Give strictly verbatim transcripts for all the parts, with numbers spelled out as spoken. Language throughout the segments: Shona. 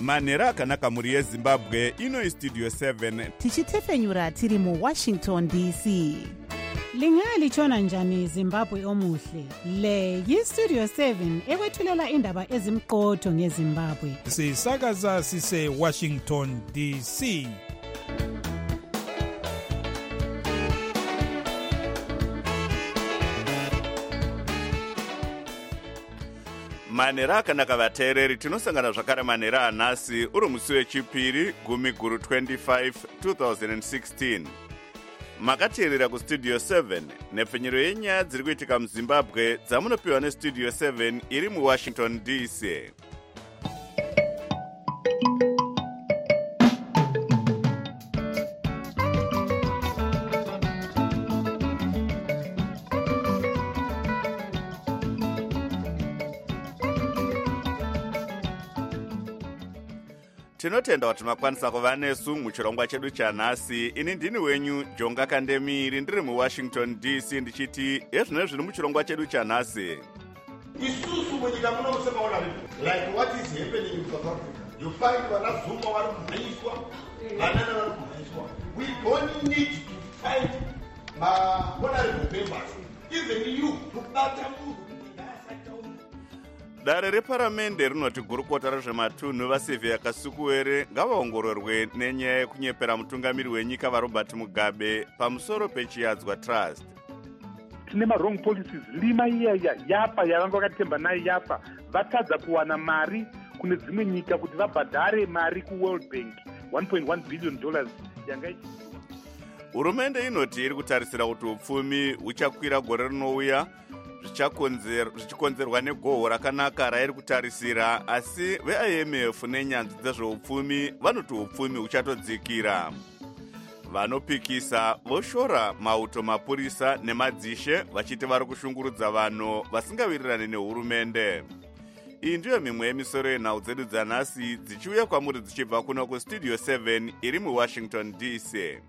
manhero akanaka mhuri yezimbabwe. Ino istudio seven tichitefenyura tiri muwashington D C. Lingalitshona njani Zimbabwe omuhle? Le yistudio seven ekwethulela indaba ezimqotho ngeZimbabwe. Sisakaza sise Washington D C. manhero akanaka vateereri, tinosangana zvakare manhero anhasi uri musi wechipiri gumi guru twenty-five twenty sixteen. Makateerera kustudio seven nepfenyero yenyaya dziri kuitika muzimbabwe dzamunopiwa nestudio seven iri muwashington D C. Tinotenda kuti makwanisa kuva nesu muchirongwa chedu chanhasi. Ini ndini wenyu Jonga Kandemiri, ndiri muwashington D C ndichiti ezvino zviri muchirongwa chedu chanhasi. Isusu munyika muno musemaona like what is happening in South Africa. You find vana Zuma vari kumhanyiswa, vanana vari kumhanyiswa. We don't need to fight ma honorable members. Even you kubata munhu. Dare reparamende rinoti gurukota rezvematunhu vaSylvia Kasukuwere ngavaongororwe nenyaya yekunyepera mutungamiri wenyika vaRobert Mugabe pamusoro pechiyadzwa trust. Tine ma-wrong policies lima iya yafa yavanga vakatemba nayo yafa, vatadza kuwana mari kune dzimwe nyika kuti vabhadhare mari kuWorld Bank one point one billion dollars yanga ichi. Hurumende inoti iri kutarisira kuti upfumi huchakwira gore rinouya zvichikonzerwa negohwo rakanaka rairi kutarisira, asi ve-I M F nenyanzvi dzezveupfumi vanoti upfumi huchatodzikira. Vanopikisa voshora mauto mapurisa nemadzishe vachiti vari kushungurudza vanhu vasingawirirani nehurumende. Iyi ndiyo mimwe yemisoro yenhau dzedu dzanhasi dzichiuya kwamuri dzichibva kuno kustudio seven iri muwashington D C.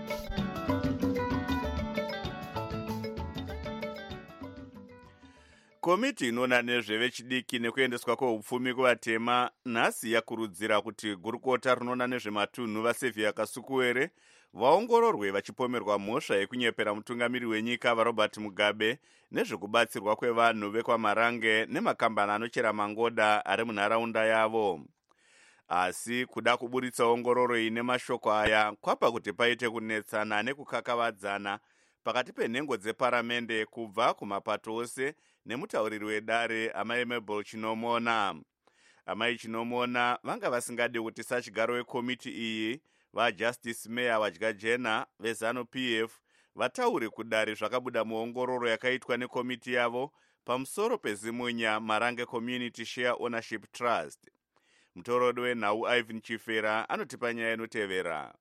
Komiti inoona nezvevechidiki nekuendeswa kweupfumi kuvatema nhasi yakurudzira kuti gurukota rinoona nezvematunhu vaSylvia Kasukuwere vaongororwe vachipomerwa mhosva yekunyepera mutungamiri wenyika vaRobert Mugabe nezvekubatsirwa kwevanhu vekwaMarange nemakambani anochera mangoda ari munharaunda yavo. Asi kuda kuburitsa ongororo iyi nemashoko aya kwapa kuti paite kunetsana nekukakavadzana pakati penhengo dzeparamende kubva kumapato ose nemutauriri wedare Amai Mabel Chinomona. Amai Chinomona vanga vasingadi kuti sachigaro wekomiti iyi vaJustice Mayor Wadyajena veZanu P F vataure kudare zvakabuda muongororo yakaitwa nekomiti yavo pamusoro peZimunya Marange Community Share Ownership Trust. Mutorodi wenhau Ivan Chifera anotipa nyaya inotevera.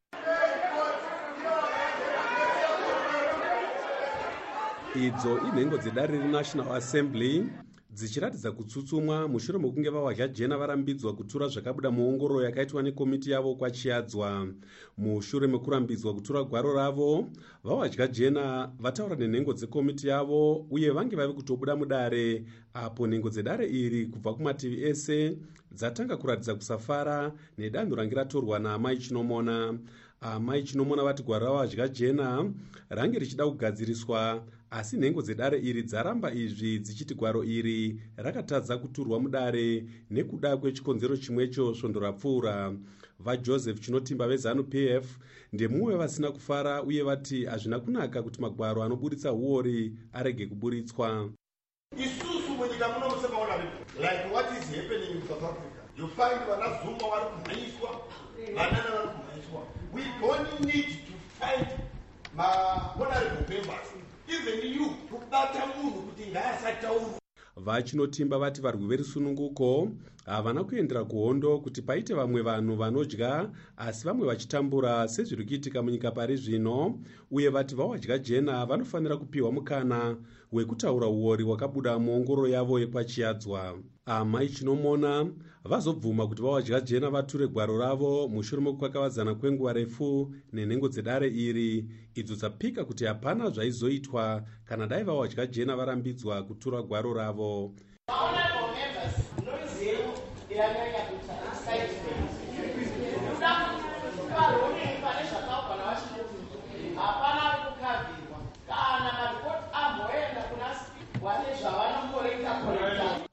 Idzo inhengo dzedare reNational Assembly dzichiratidza kutsutsumwa mushure mekunge vaWadyajena varambidzwa kutura zvakabuda muongororo yakaitwa nekomiti yavo kwachiyadzwa. Mushure mekurambidzwa kutura gwaro ravo, vaWadyajena vataura nenhengo dzekomiti yavo uye vange vavi kutobuda mudare, apo nhengo dzedare iri kubva kumativi ese dzatanga kuratidza kusafara nedanho range ratorwa naAmai Chinomona. Amai Chinomona vati gwaro raWadyajena range richida kugadziriswa, asi nhengo dzedare iri dzaramba izvi dzichiti gwaro iri rakatadza kuturwa mudare nekuda kwechikonzero chimwecho svondo rapfuura. VaJoseph Chinotimba veZanu P F ndemumwe vasina kufara uye vati hazvina kunaka kuti magwaro anoburitsa huori arege kuburitswa. Isusu munyika muno musemaona like what is happening in South Africa. You find vana Zuma vari kumhanyiswa, vanana vari kumhanyiswa. We don't need to fight ma honorable members. Even you kubata munhu kuti ngaasataurwa. VaChinotimba vati varwi verisununguko havana kuendera kuhondo kuti paite vamwe vanhu vanodya asi vamwe vachitambura sezviri kuitika munyika pari zvino, uye vati vaWadyajena vanofanira kupiwa mukana wekutaura uori hwakabuda muongororo yavo yekwachiyadzwa. Amai Chinomona vazobvuma kuti vaWadyajena vature gwaro ravo mushure mekukakavadzana kwenguva refu nenhengo dzedare iri, idzo dzapika kuti hapana zvaizoitwa kana dai vaWadyajena varambidzwa kutura gwaro ravo. Honorable members, no zero iranyanya kuti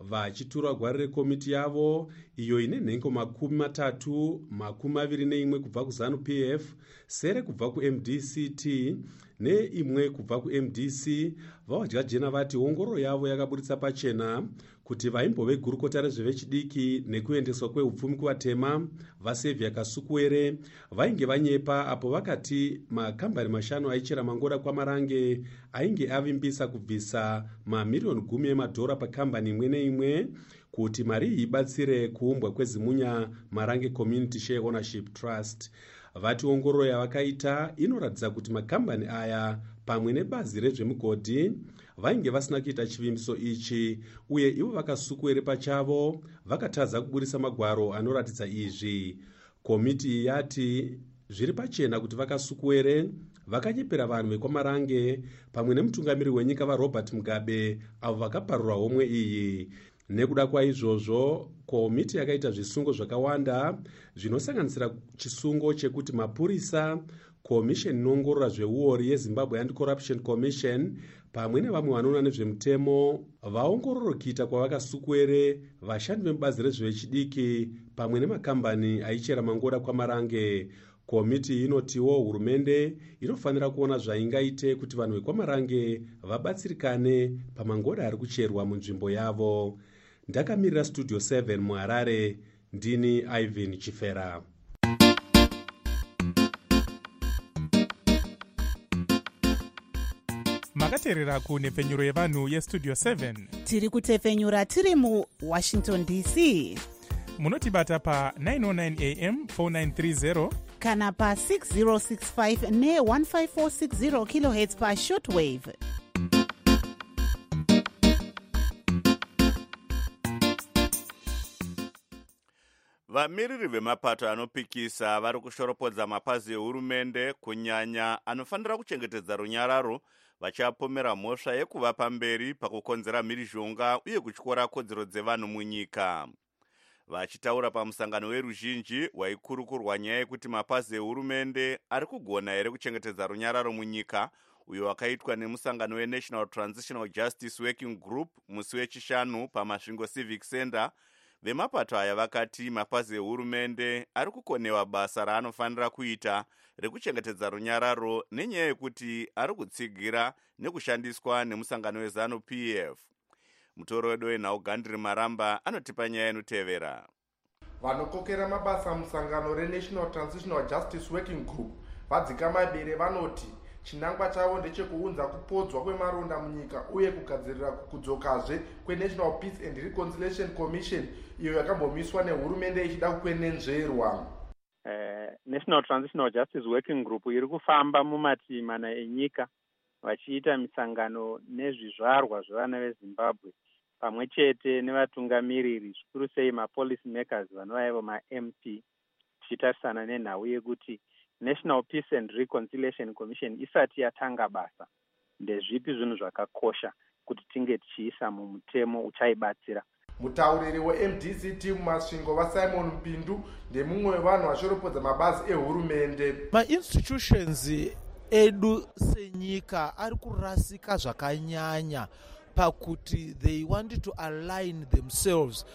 vachitura gwari rekomiti yavo iyo ine nhengo makumi matatu makumi maviri neimwe kubva kuZANU-P F, sere kubva kuM D C T neimwe kubva kuM D C. Vawadya-Jena vati ongororo yavo yakaburitsa pachena kuti vaimbove gurukota rezvevechidiki nekuendeswa kweupfumi kuvatema vaSevia Kasukuwere vainge vanyepa apo vakati makambani mashanu aichera mangoda kwaMarange ainge avimbisa kubvisa mamiriyoni gumi emadhora pakambani imwe neimwe kuti mari iyi ibatsire kuumbwa kweZimunya Marange Community Share Ownership Trust. Vati ongororo yavakaita inoratidza kuti makambani aya pamwe nebazi rezvemugodhi vainge vasina kuita chivimbiso ichi, uye ivo vaKasukuwere pachavo vakatadza kuburisa magwaro anoratidza izvi. Komiti iyi yati zviri pachena kuti vaKasukuwere vakanyepera vanhu vekwaMarange pamwe nemutungamiri wenyika vaRobert Mugabe avo vakaparura homwe iyi. Nekuda kwaizvozvo, komiti yakaita zvisungo zvakawanda zvinosanganisira chisungo chekuti mapurisa, komisheni inoongorora zveuori yeZimbabwe Anti-Corruption Commission pamwe nevamwe vanoona nezvemutemo vaongororo kuita kwavaKasukuwere, vashandi vemubazi rezvevechidiki pamwe nemakambani aichera mangoda kwaMarange. Komiti inotiwo hurumende inofanira kuona zvaingaite kuti vanhu vekwaMarange vabatsirikane pamangoda ari kucherwa munzvimbo yavo. Ndakamirira Studio seven muHarare, ndini Ivan Chifera. makateerera kunhepfenyuro yevanhu yestudio seven. Tiri kutefenyura tiri muWashington D C. Munotibata pa nine oh nine A M four nine three zero kana pa six zero six five ne one five four six zero kilohertz pa shortwave. Vamiriri vemapato anopikisa vari kushoropodza mapazi ehurumende kunyanya anofanira kuchengetedza runyararo vachapomera mhosva yekuva pamberi pakukonzera mhirizhonga uye kutyora kodzero dzevanhu munyika. Vachitaura pamusangano weruzhinji waikurukurwa nyaya yekuti mapazi ehurumende ari kugona here kuchengetedza runyararo munyika, uyo wakaitwa nemusangano weNational Transitional Justice Working Group musi wechishanu paMasvingo Civic Center, vemapato aya vakati mapazi ehurumende ari kukonewa basa raanofanira kuita rekuchengetedza runyararo nenyaya yekuti ari kutsigira nekushandiswa nemusangano weZANU-P F. Mutoro wedu wenhau Gandri Maramba anotipa nyaya inotevera. Vanokokera mabasa musangano reNational Transitional Justice Working Group vadzika mabere vanoti chinangwa chavo ndechekuunza kupodzwa kwemaronda munyika uye kugadzirira kudzokazve kweNational Peace and Reconciliation Commission iyo yakambomisiwa nehurumende ichida kukwenenzverwa. Uh, National Transitional Justice Working Group iri kufamba mumativi mana enyika vachiita misangano nezvizvarwa zvevana veZimbabwe pamwe chete nevatungamiriri zvikuru sei mapolicy makers vanova ivo maM P, tichitarisana nenhau yekuti National Peace and Reconciliation Commission isati yatanga basa ndezvipi zvinhu zvakakosha kuti tinge tichiisa mumutemo uchaibatsira. Mutauriri weM D C T mumasvingo vaSimon Mpindu ndemumwe wevanhu vashoropodza mabazi ehurumende. Ma-institutions edu senyika ari kurasika zvakanyanya pakuti they want to align themselves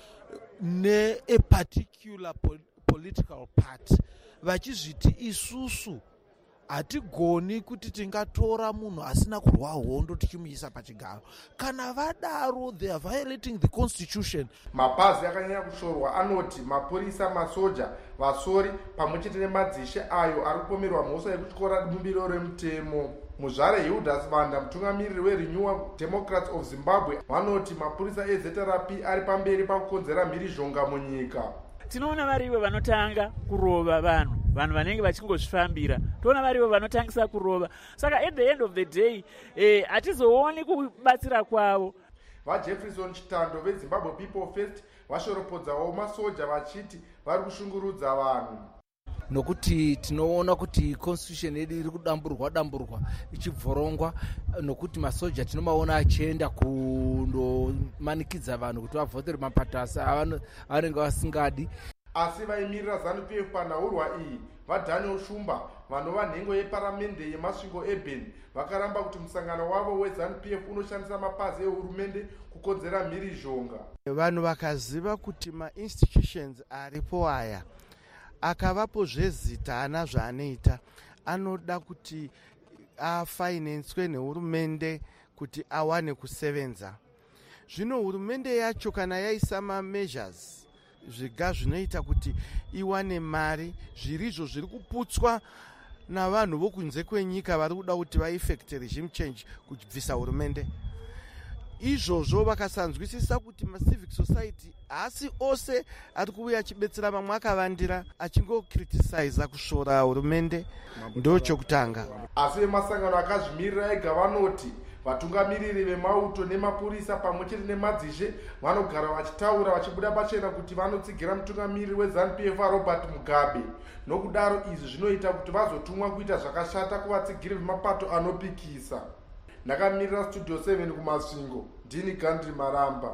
ne a particular po political party vachizviti isusu hatigoni kuti tingatora munhu asina kurwa hondo tichimuisa pachigaro. Kana vadaro they are violating the constitution. Mapazi akanyanya kushorwa anoti mapurisa, masoja, vasori pamwe chete nemadzishe ayo ari kupomerwa mhosva yekutyora bumbiro remutemo. Muzvare Hildas Vanda, mutungamiriri weRenewal Democrats of Zimbabwe, vanoti mapurisa ezeta rapi ari pamberi pakukonzera mhirizhonga munyika. Tinoona varivo vanotanga kurova vanhu, vanhu vanenge vachingozvifambira. Toona varivo vanotangisa kurova. Saka at the end of the day, eh hatizooni kubatsira kwavo. VaJefferson Chitando veZimbabwe People First vashoropodzawo masoja vachiti vari kushungurudza vanhu. Nokuti tinoona kuti constitution yedu iri kudamburwa damburwa ichibvorongwa, nokuti masoja tinomaona achienda kundomanikidza vanhu kuti vavhotere mapatasa avanenge vasingadi. Asi vaimirira ZANU-P F panhaurwa iyi vadaniel shumba vanova nhengo yeparamende yemasvingo ebheni vakaramba kuti musangano wavo weZANU-P F unoshandisa mapazi ehurumende kukonzera mhirizhonga. Vanhu vakaziva kuti mainstitutions aripo aya akavapo zvezita haana zvaanoita, anoda kuti afinanswe nehurumende kuti awane kusevenza. Zvino hurumende yacho kana yaisa mameasures zviga zvinoita kuti iwane mari, zvirizvo zviri kuputswa navanhu vokunze kwenyika vari kuda kuti vaeffect regime change kubvisa hurumende. Izvozvo vakasanzwisisa kuti macivic society haasi ose ari kuuya achibetsera, mamwe akavandira achingokriticiza kushora hurumende, ndo chokutanga. Asi vemasangano akazvimirira ega vanoti vatungamiriri vemauto nemapurisa pamwe chete nemadzishe vanogara vachitaura vachibuda pachena kuti vanotsigira mutungamiriri weZANU-P F Robert Mugabe. Nokudaro izvi zvinoita kuti vazotumwa kuita zvakashata kuvatsigiri vemapato anopikisa. Ndakamirira Studio seven kumasvingo, ndini Gandhi Maramba.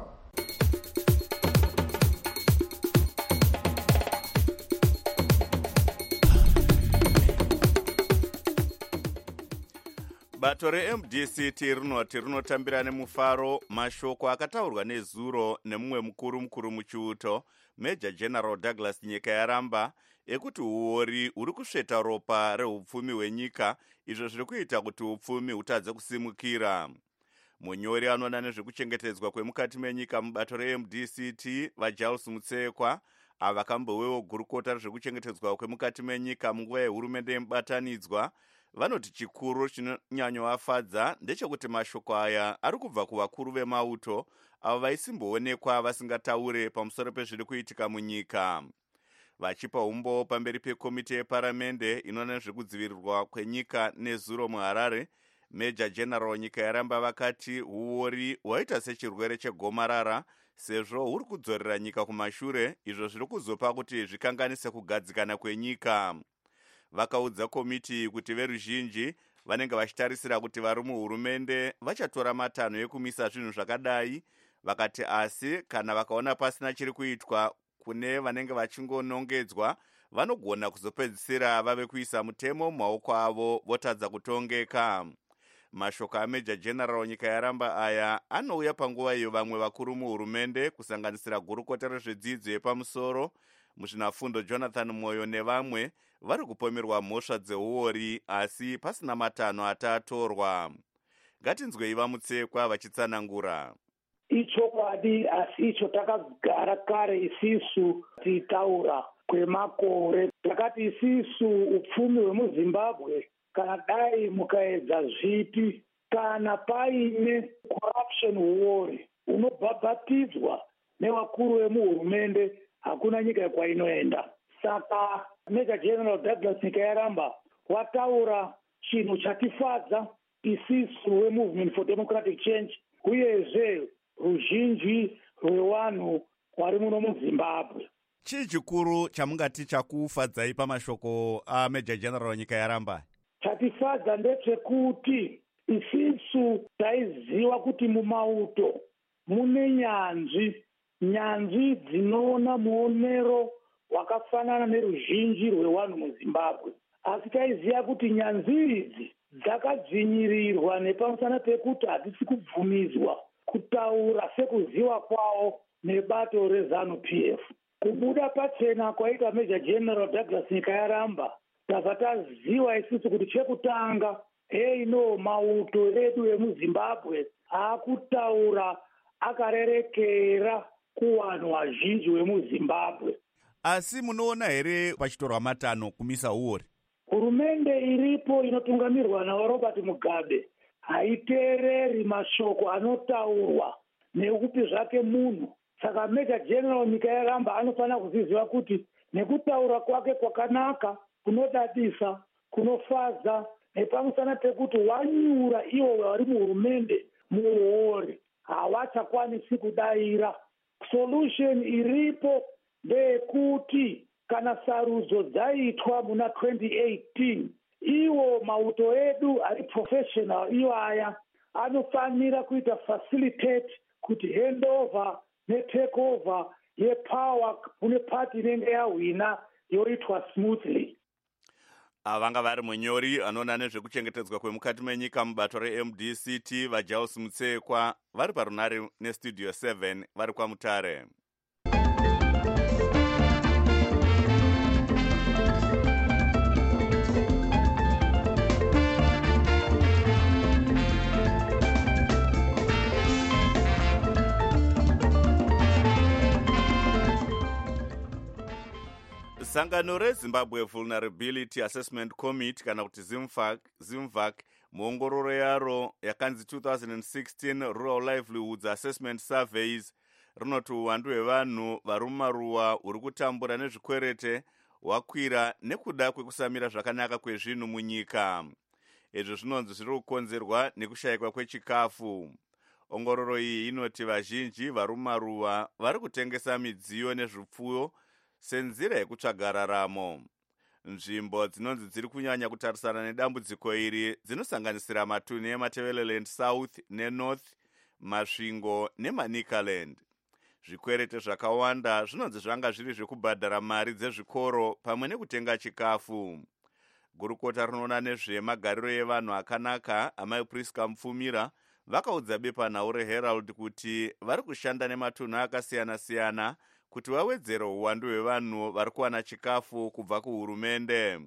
Bato re-M D C T rinoti rinotambira nemufaro mashoko akataurwa nezuro nemumwe mukuru mukuru muchiuto Major General Douglas Nyikayaramba ekuti uori uri kusveta ropa rehupfumi hwenyika, izvo zviri kuita kuti hupfumi hutadze kusimukira. Munyori anoona nezvekuchengetedzwa kwemukati menyika mubato re-M D C T vaJiles Mutsekwa avakambowewo gurukota rezvekuchengetedzwa kwemukati menyika munguva yehurumende yemubatanidzwa vanoti chikuru chinonyanyovafadza ndechekuti mashoko aya ari kubva kuvakuru vemauto avo vaisimboonekwa vasingataure pamusoro pezviri kuitika munyika. Vachipa umbo pamberi pekomiti yeparamende inoona nezvekudzivirirwa kwenyika nezuro muHarare, Major General Nyikayaramba vakati huori hwaita sechirwere chegomarara sezvo huri kudzorera nyika kumashure, izvo zviri kuzopa kuti zvikanganise kugadzikana kwenyika. Vakaudza komiti kuti veruzhinji vanenge vachitarisira kuti vari muhurumende vachatora matanho ekumisa zvinhu zvakadai. Vakati asi kana vakaona pasina chiri kuitwa kune vanenge vachingonongedzwa, vanogona kuzopedzisira vave kuisa mutemo mumaoko avo votadza kutongeka. Mashoko aMajor General Nyikayaramba aya anouya panguva iyo vamwe vakuru muhurumende kusanganisira gurukota rezvedzidzo yepamusoro muzvinafundo Jonathan Moyo nevamwe vari kupomerwa mhosva dzeuori asi pasina matanho atatorwa. Ngatinzwei vaMutsekwa vachitsanangura. Ichokwadi, asi icho takagara kare isisu tiitaura kwemakore. Takati isisu upfumi hwemuZimbabwe kana dai mukaedza zvipi, kana paine corruption huori unobhabhatidzwa nevakuru vemuhurumende, hakuna nyika yakwainoenda. Saka Major General Douglas Nyikayaramba wataura chinhu chatifadza isisu weMovement for Democratic Change, uyezve ruzhinji rwevanhu vari muno muZimbabwe. Chii chikuru chamungati chakufadzai pamashoko aMajor General Nyikayaramba? Chatifadza ndechekuti isisu taiziva kuti mumauto mune nyanzvi, nyanzvi dzinoona muonero wakafanana neruzhinji rwevanhu muZimbabwe. Asi taiziva kuti nyanzvi idzi dzakadzvinyirirwa nepamusana pekuti hadzisi kubvumidzwa kutaura sekuziva kwavo nebato reZANU-P F. Kubuda pachena kwaita Major General Douglas Nyikayaramba, tabva taziva isusu kuti chekutanga hei no mauto edu emuZimbabwe haakutaura akarerekera kuvanhu vazhinji vemuZimbabwe. Asi munoona here pachitorwa matanho kumisa uori? Hurumende iripo inotungamirwa naRobert Mugabe haiteereri mashoko anotaurwa nekupi zvake munhu. Saka Major General Nyikayaramba anofanira kuziziva kuti nekutaura kwake kwakanaka, kunodadisa, kunofadza, nepamusana pekuti wanyura ivo vari muhurumende muori havachakwanisi kudaira. Solution iripo ndeyekuti kana sarudzo dzaitwa muna twenty eighteen, iwo mauto edu ari professional iwaya anofanira kuita facilitate kuti handover netakeover yepower kune party inenge yahwina yoitwa smoothly. vanga vari munyori anoona nezvekuchengetedzwa kwemukati menyika mubato re-M D C T vaJaus Mutsekwa vari parunare nestudio seven vari kwaMutare. Sangano reZimbabwe Vulnerability Assessment Committee kana kuti ZIMVAC muongororo yaro yakanzi two thousand sixteen Rural Livelihoods Assessment Surveys rinoti uwandu hwevanhu vari mumaruwa huri kutambura nezvikwerete hwakwira nekuda kwekusamira zvakanaka kwezvinhu munyika. Izvi zvinonzi zviri kukonzerwa nekushayikwa kwechikafu. Ongororo iyi inoti vazhinji vari mumaruwa vari kutengesa midziyo nezvipfuyo senzira yekutsvaga raramo. Nzvimbo dzinonzi dziri kunyanya kutarisana nedambudziko iri dzinosanganisira matunhu eMatabeleland South neNorth, Masvingo neManicaland. Zvikwerete zvakawanda zvinonzi zvanga zviri zvekubhadhara mari dzezvikoro pamwe nekutenga chikafu. Gurukota rinoona nezvemagariro evanhu akanaka Amai Priska Mupfumira vakaudza bepanhau reHerald kuti vari kushanda nematunhu akasiyana-siyana kuti vawedzere uwandu hwevanhu vari kuwana chikafu kubva kuhurumende.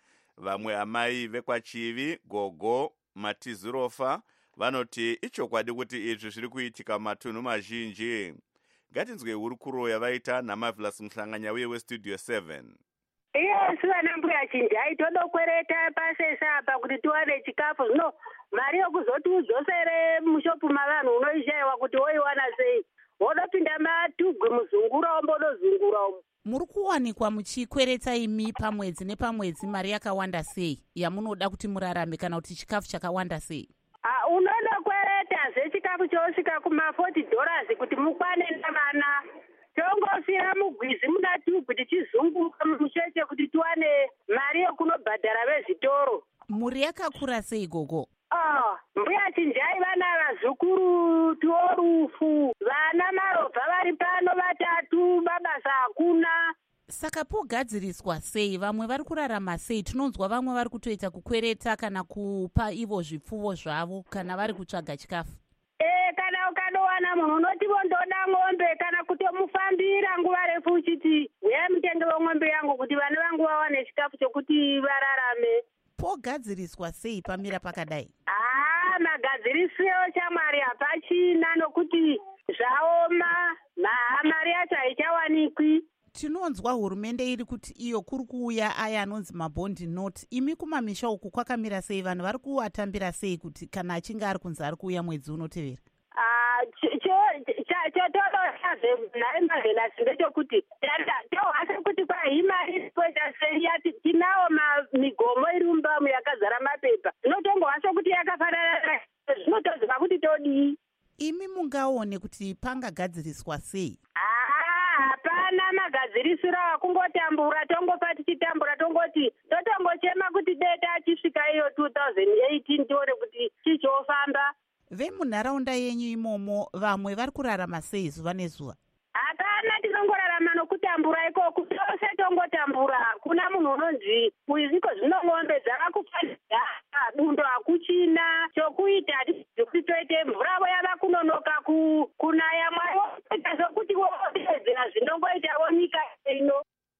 Vamwe amai vekwaChivi, Gogo, Matizirofa vanoti ichokwadi kuti izvi zviri kuitika matunhu mazhinji. Ngatinzwe hurukuro yavaita naMarvelous Muhlanganya uye westudio seven. Yes, vana mbuya chinjai todokwereta pasesa apa kuti tiwane chikafu. Zvino mari yokuzoti udzosere mushopu mavanhu unoishayiwa kuti woiwana sei. Wodopinda matugwe muzungura ombodozungura umu. Muri kuwanikwa muchikweretsa imi pamwedzi nepamwedzi mari yakawanda sei yamunoda kuti murarame kana kuti chikafu chakawanda sei? Ah, unondokwereta zvechikafu chosvika kuma forty dollars kuti mukwane navana. Tongosira mugwizi muna tugwe tichizunguka musheche kuti tiwane mari yokunobhadhara vezvitoro. Muri yakakura sei gogo? Ah, mbuya chinjai vana vazukuru tuorufu, vana marobha vari pano vatatu, mabasa hakuna. Saka pogadziriswa sei? Vamwe vari kurarama sei? Tinonzwa vamwe vari kutoita kukwereta kana kupa ivo zvipfuwo zvavo kana vari kutsvaga chikafu. Eh, kana ukanowana munhu unoti vondoda ng'ombe kana kutomufambira nguva refu uchiti uya mutenge weng'ombe yangu kuti vana vangu vawane chikafu chokuti vararame. Pogadziriswa sei pamira pakadai? Ah, magadzirisiro chamwari hapachina nokuti zvaoma, mari yacho haichawanikwi. Tinonzwa hurumende iri kuti iyo kuri kuuya aya anonzi mabondi note. Imi kumamisha uku kwakamira sei? Vanhu vari kuatambira sei kuti kana achinge ari kunzi ari kuuya mwedzi unotevera? Ah, chotodosazve naemavhenasi ndechekuti tohwase kuti kwai imari kuita sei tinawo migomo iri mumbamu yakazara mapepa. Zvinotongohwase kuti yakafanana zvinotoziva kuti todii. Imi mungaone kuti pangagadziriswa sei? Ah, hapana magadzirisiro akungotambura, tongopa tichitambura tongoti totongochema kuti deta achisvika iyo two thousand eighteen tione kuti chichofamba. Vemunharaunda yenyu imomo vamwe vari kurarama sei zuva nezuva? Hapana, tinongorarama nokutambura ikoko, tose tongotambura. Kuna munhu unonzi izviko zvino ng'ombe dzakakufanira, bundo hakuchina, chokuita kuti toite mvuravo yava kunonoka kunaya mwari woita zvokuti woedzera zvinongoitawo nyika ino.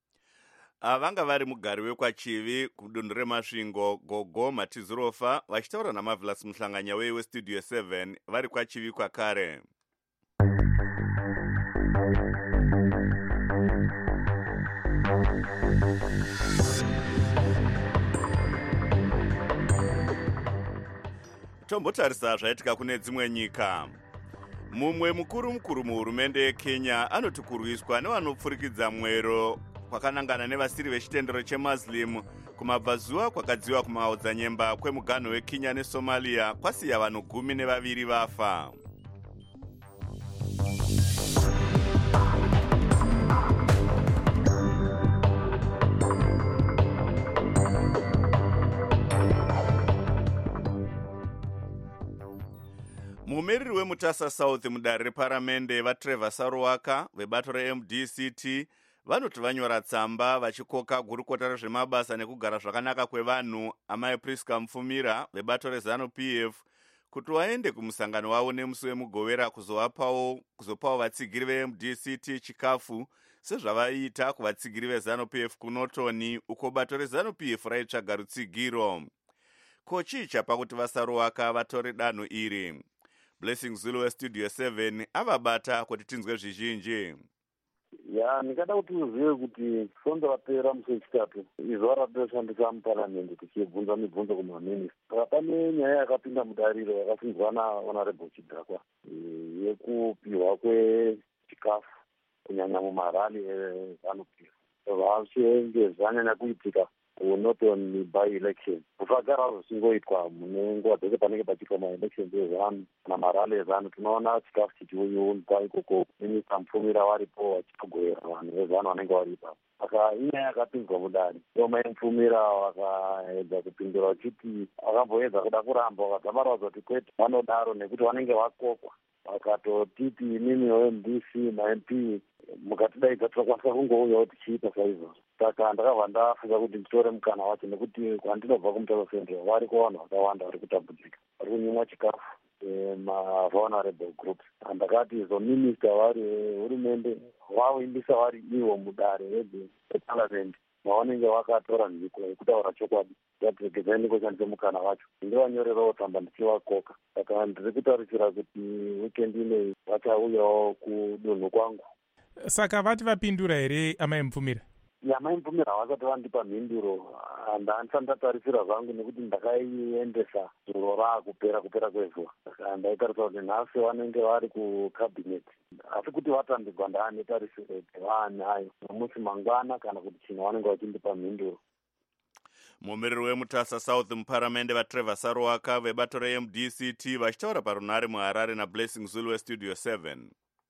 Vanga vari mugari wekwaChivi kudunhu reMasvingo, Gogo, Matizirofa vachitaura naMarvelous Muhlanganya uye westudio seven vari kwaChivi kwakare. Tombotarisa zvaitika kune dzimwe nyika. Mumwe mukuru mukuru muhurumende yeKenya anoti kurwiswa nevanopfurikidza mwero kwakanangana nevasiri vechitendero cheMuslim kumabvazuva kwakadziwa kumaodzanyemba kwemuganho weKenya neSomalia kwasiya vanhu gumi nevaviri vafa. Mumiriri weMutasa South mudare reparamende vaTrevor Sarowaka vebato re-M D C T vanoti vanyora tsamba vachikoka gurukota rezvemabasa nekugara zvakanaka kwevanhu amai Priska Mufumira vebato rezanu P F kuti vaende kumusangano wavo nemusi wemugovera kuzovapawo kuzopawo vatsigiri ve-M D C T chikafu sezvavaita kuvatsigiri vezanu P F kunotoni uko bato rezanu P F raitsvaga rutsigiro. Ko chii chapa kuti vasaruwaka vatore danho iri? Blessing Zulu westudio seven avabata kuti tinzwe zvizhinji. Ya, nikada kuti uzive kuti sondo rapera musi wechitatu izuva ratoshandisa muparamende tichibvunza mibvunzo kumaminista. Saka pane nyaya yakapinda mudariro yakasinzwa naHonorable Chidhakwa yekupiwa kwechikafu kunyanya mumarali ezanu P F. Vachenge zvanyanya kuitika kunotoni by election kufagara zvisingoitwa mune nguva dzese panenge pachiitwa maelection ezanu kana marali ezanu tinoona chikafu chichiunzwa ikoko minista Mufumira varipo vachitogowera vanhu vezanu vanenge varipa. Saka inyaya yakapinzwa mudare Mai Mufumira vakaedza kupindura vachiti vakamboedza kuda kuramba vakadzamaradza kuti kwete vanodaro nekuti vanenge vakokwa vakatotiti imimi we-M D C na-M P mukatidaidza tinokwanisa kungouyawo tichiita saizvozvo. Saka ndakabva ndafunga kuti nditore mukana wacho nekuti kwandinobva kumutaro central variko vanhu vakawanda vari kutambudzika vari kunyimwa chikafu ma-vulnerable groups. Ndakati izo minista vari hurumende vavoimbisa vari ivo mudare reparliament mavanenge vakatora nhiko yekutaura chokwadi yatiregedzai kushandisa mukana wacho ndivanyorerawo tsamba ndichivakoka. Saka ndiri kutarisira kuti weekend inei vachauyawo kudunhu kwangu. Saka vati vapindura here amai Mufumira? Amai Mufumira havasati vandipa mhinduro. Handisati ndatarisira zvangu nekuti ndakaiendesa zuro raakupera kupera kwezuva. Saka ndaitarisa kuti nhasi vanenge vari kucabinet. Asi kuti vatambigwa ndaane tarisiro kuti vaanayo nomusi mangwana kana kuti chino vanenge vachindipa mhinduro. Mumiriri weMutasa South muparamende vaTrevor Saruwaka vebato re-M D C T vachitaura parunhare muHarare naBlessing Zulu westudio seven.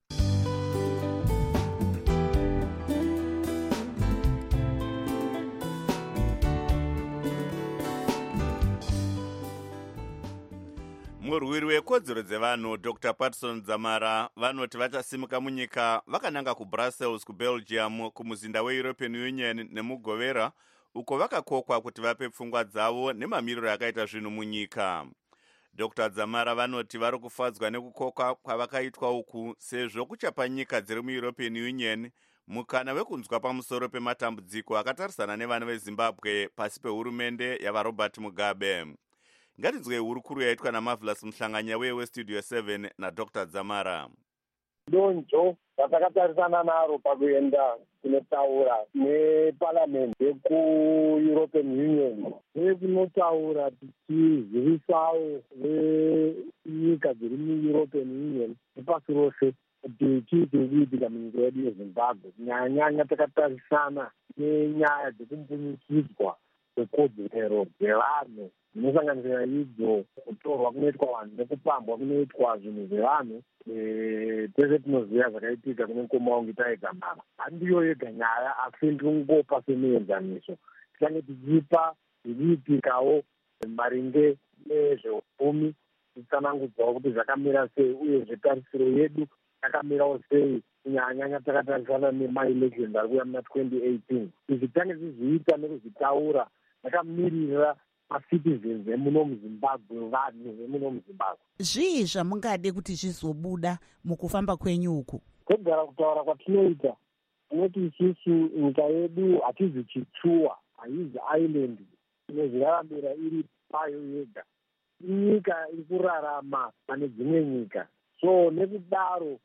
Murwiri wekodzero dzevanhu Doctor Patson Dzamara vanoti vachasimuka munyika vakananga kuBrussels kuBelgium kumuzinda weEuropean Union nemugovera uko vakakokwa kuti vape pfungwa dzavo nemamiriro akaita zvinhu munyika. Doctor Dzamara vanoti vari kufadzwa nekukokwa kwavakaitwa uku sezvo kuchapa nyika dziri muEuropean Union mukana wekunzwa pamusoro pematambudziko akatarisana nevana veZimbabwe pasi pehurumende yavaRobert Mugabe. Ngatinzwe hurukuru yaitwa naMarvelous Muhlanganya westudio seven naDoctor Dzamara. Donjo ratakatarisana naro pakuenda kunotaura neparliament yeku-European Union nekunotaura tichizivisawo venyika dziri mu-European Union nepasi rose kuti chiite kuitika munyika yedu yeZimbabwe. Kunyanya takatarisana nenyaya dzekumpunyikidzwa kwekodzero dzevanhu dzinosanganisira idzo kutorwa kunoitwa vanhu nekupambwa kunoitwa zvinhu zvevanhu. Tese tinoziva zvakaitika kune mukoma wangu Tiger Mara. Handiyo yega nyaya asi ndikungopa semuenzaniso tikange tichipa zviriitikawo maringe nezveupfumi titsanangudzawo kuti zvakamira sei uye zvetarisiro yedu yakamirawo sei kunyanya takatarisana nemaelection ari kuuya muna twenty eighteen. Izvi tange tizviita nekuzvitaura takamirira macitizens emuno muZimbabwe, vanhu vemuno muZimbabwe. Zvii zvamungade kuti zvizobuda mukufamba kwenyu uku? Kugara kutaura kwatinoita tinoti isusu nyika yedu hatizi chitsuwa, haizi island inozviraramira iri payo yega. Nyika iri kurarama pane dzimwe nyika. So nekudaro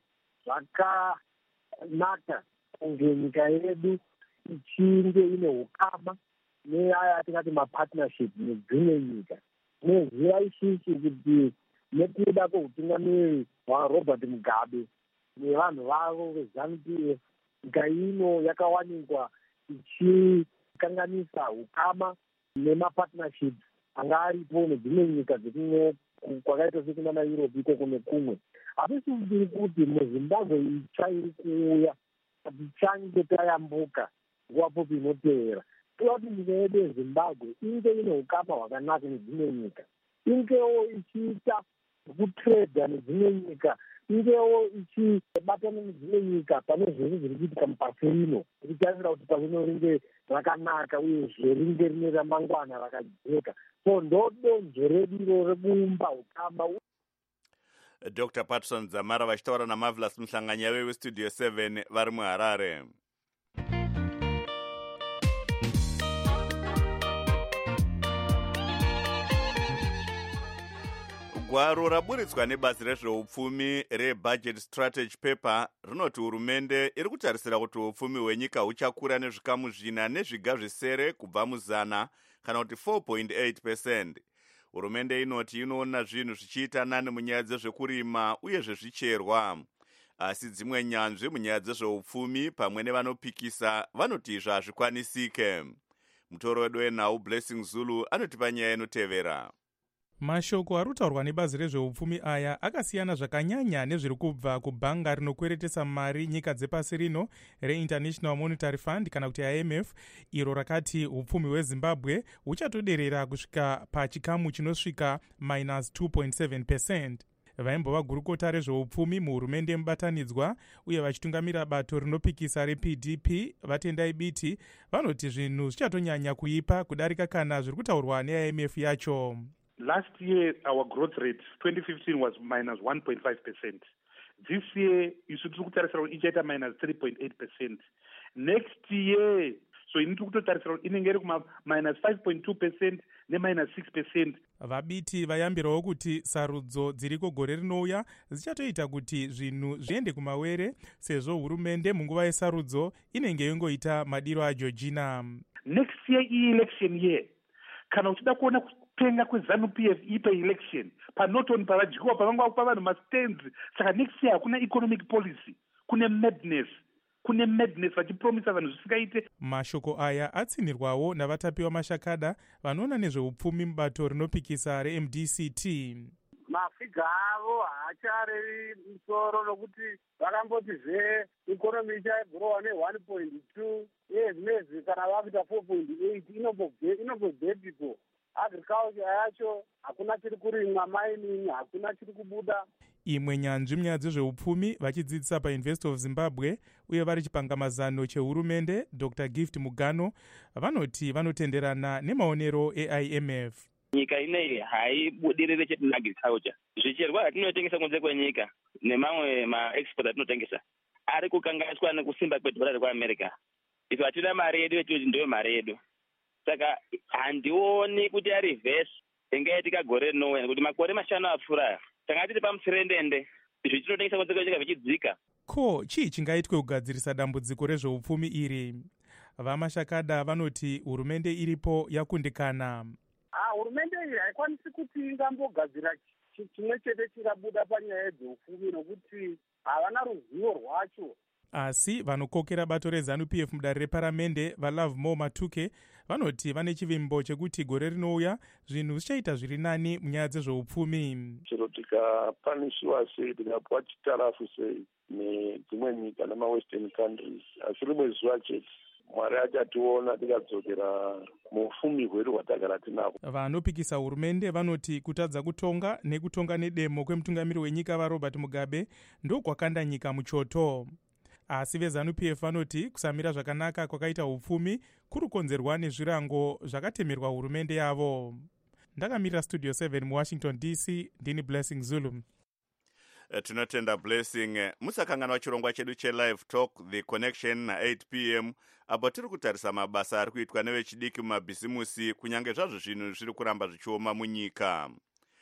zvakanaka kunge nyika yedu ichinge ine ukama neaya atingati mapartnership nedzimwe nyika. Tinoziva isusu kuti nekuda kweutungamiri hwaRobert Mugabe nevanhu vavo vezanu P F nyika ino yakawanikwa ichikanganisa ukama nemapartnership anga aripo nedzimwe nyika dzekumwe kwakaita sekuna Europe ikoko nekumwe. Hatisi kudiri kuti muZimbabwe itsva iri kuuya hatichange tayambuka nguva pfupi inotevera. Toda kuti nyika yedu yeZimbabwe inge ine ukama hwakanaka nedzimwe nyika, ingewo ichiita kutredha nedzimwe nyika ingewo ichibatana nedzimwe nyika pane zvese zviri kuitika mupasi rino ichitarisira kuti pasi rino ringe rakanaka uyezve ringe rine ramangwana rakajeka. So ndo donzvo redu iro rekuumba ukama. Dr Patson Dzamara vachitaura naMarvelous Muhlanganyave westudio seven vari muHarare. Gwaro raburitswa nebazi rezveupfumi rebudget strategy paper rinoti hurumende iri kutarisira kuti upfumi hwenyika huchakura nezvikamu zvina nezviga zvisere kubva muzana kana kuti four point eight percent. Hurumende inoti inoona zvinhu zvichiita nani munyaya dzezvekurima uye zvezvicherwa, asi dzimwe nyanzvi munyaya dzezveupfumi pamwe nevanopikisa vanoti izvo hazvikwanisike. Mutoro wedu wenhau Blessing Zulu anotipa nyaya inotevera. Mashoko arutaurwa nebazi rezveupfumi aya akasiyana zvakanyanya nezviri kubva kubhanga rinokweretesa mari nyika dzepasi rino reInternational Monetary Fund kana kuti I M F, iro rakati upfumi hweZimbabwe huchatoderera kusvika pachikamu chinosvika minus two point seven percent. Vaimbova gurukota rezveupfumi muhurumende mubatanidzwa uye vachitungamira bato rinopikisa reP D P vatendai biti vanoti zvinhu zvichatonyanya kuipa kudarika kana zviri kutaurwa neI M F yacho. Last year, our growth rate, twenty fifteen, was minus one point five percent. This year, you should look at it minus three point eight percent. Next year, so you need to look at it minus five point two percent ne minus six percent. Vabiti vayambirawo kuti sarudzo dziriko gore rinouya dzichatoita kuti zvinhu zviende kumawere sezvo hurumende munguva yesarudzo inenge yongoita madiro aJoorgina. Next year, e-election year, kana uchida kuona kupenga kweZanu-P F ipe election panotoni pavadyiwa pavanga kupa vanhu mastands. Saka next year hakuna economic policy, kune madness, kune madness vachipromisa vanhu zvisingaite. Mashoko aya atsinirwawo navatapi vamashakada vanoona nezveupfumi mubato rinopikisa reM D C T. Mafiga avo haachari musoro nokuti vakamboti zveikonomi ichagrowa ne-one point two ezvinezvi kana vakuita four point eight inombobhepiko. Agriculture yacho hakuna chiri kurimwa, mining hakuna chiri kubuda. Imwe nyanzvi munyaya dzezveupfumi vachidzidzisa paUniversity of Zimbabwe uye vari chipangamazano chehurumende Dr Gift Mugano vanoti vanotenderana nemaonero eI M F. Nyika ineyi haibudirire chete muagriculture. Zvicherwa zvatinotengesa kunze kwenyika nemamwe maexport atinotengesa ari kukanganiswa nekusimba kwedhora rekuAmerica. Ife hatina mari yedu yekuti ndiyo mari yedu. Saka handioni kuti arivhesi ingaitika gore rinouya nekuti makore mashanu apfuura tanga tiri pamusirendende izvi tinotengesa kunze kwenyika vichidzika. Ko chii chingaitwe kugadzirisa dambudziko rezveupfumi iri? Vamashakada vanoti hurumende iripo yakundikana. Ah, hurumende iyi haikwanisi kuti ingambogadzira chimwe chete chingabuda panyaya dzeupfumi nokuti havana ruzivo rwacho. Asi vanokokera bato reZanu-P F mudare reparamende vaLove More Matuke vanoti vane chivimbo chekuti gore rinouya zvinhu zvichaita zviri nani munyaya dzezveupfumi. Chero tikapanishiwa sei, tikapuwa chitarafu sei nedzimwe nyika nemawestern countries, asi rimwe zuva chete Mwari achationa tikadzokera muupfumi hwedu hwatagara tinahwo. Vanopikisa hurumende vanoti kutadza kutonga nekutonga nedemo kwemutungamiri wenyika vaRobert Mugabe ndokwakanda nyika muchoto. Asi veZanu-P F vanoti kusamira zvakanaka kwakaita upfumi kuri konzerwa nezvirango zvakatemerwa hurumende yavo. Ndakamirira studio seven muWashington D C, ndini Blessing Zulu. Tinotenda Blessing. Musakanganwa chirongwa chedu chelive talk The Connection na eight p m apo tiri kutarisa mabasa ari kuitwa nevechidiki mumabhizimusi kunyange zvazvo zvinhu zviri kuramba zvichioma munyika.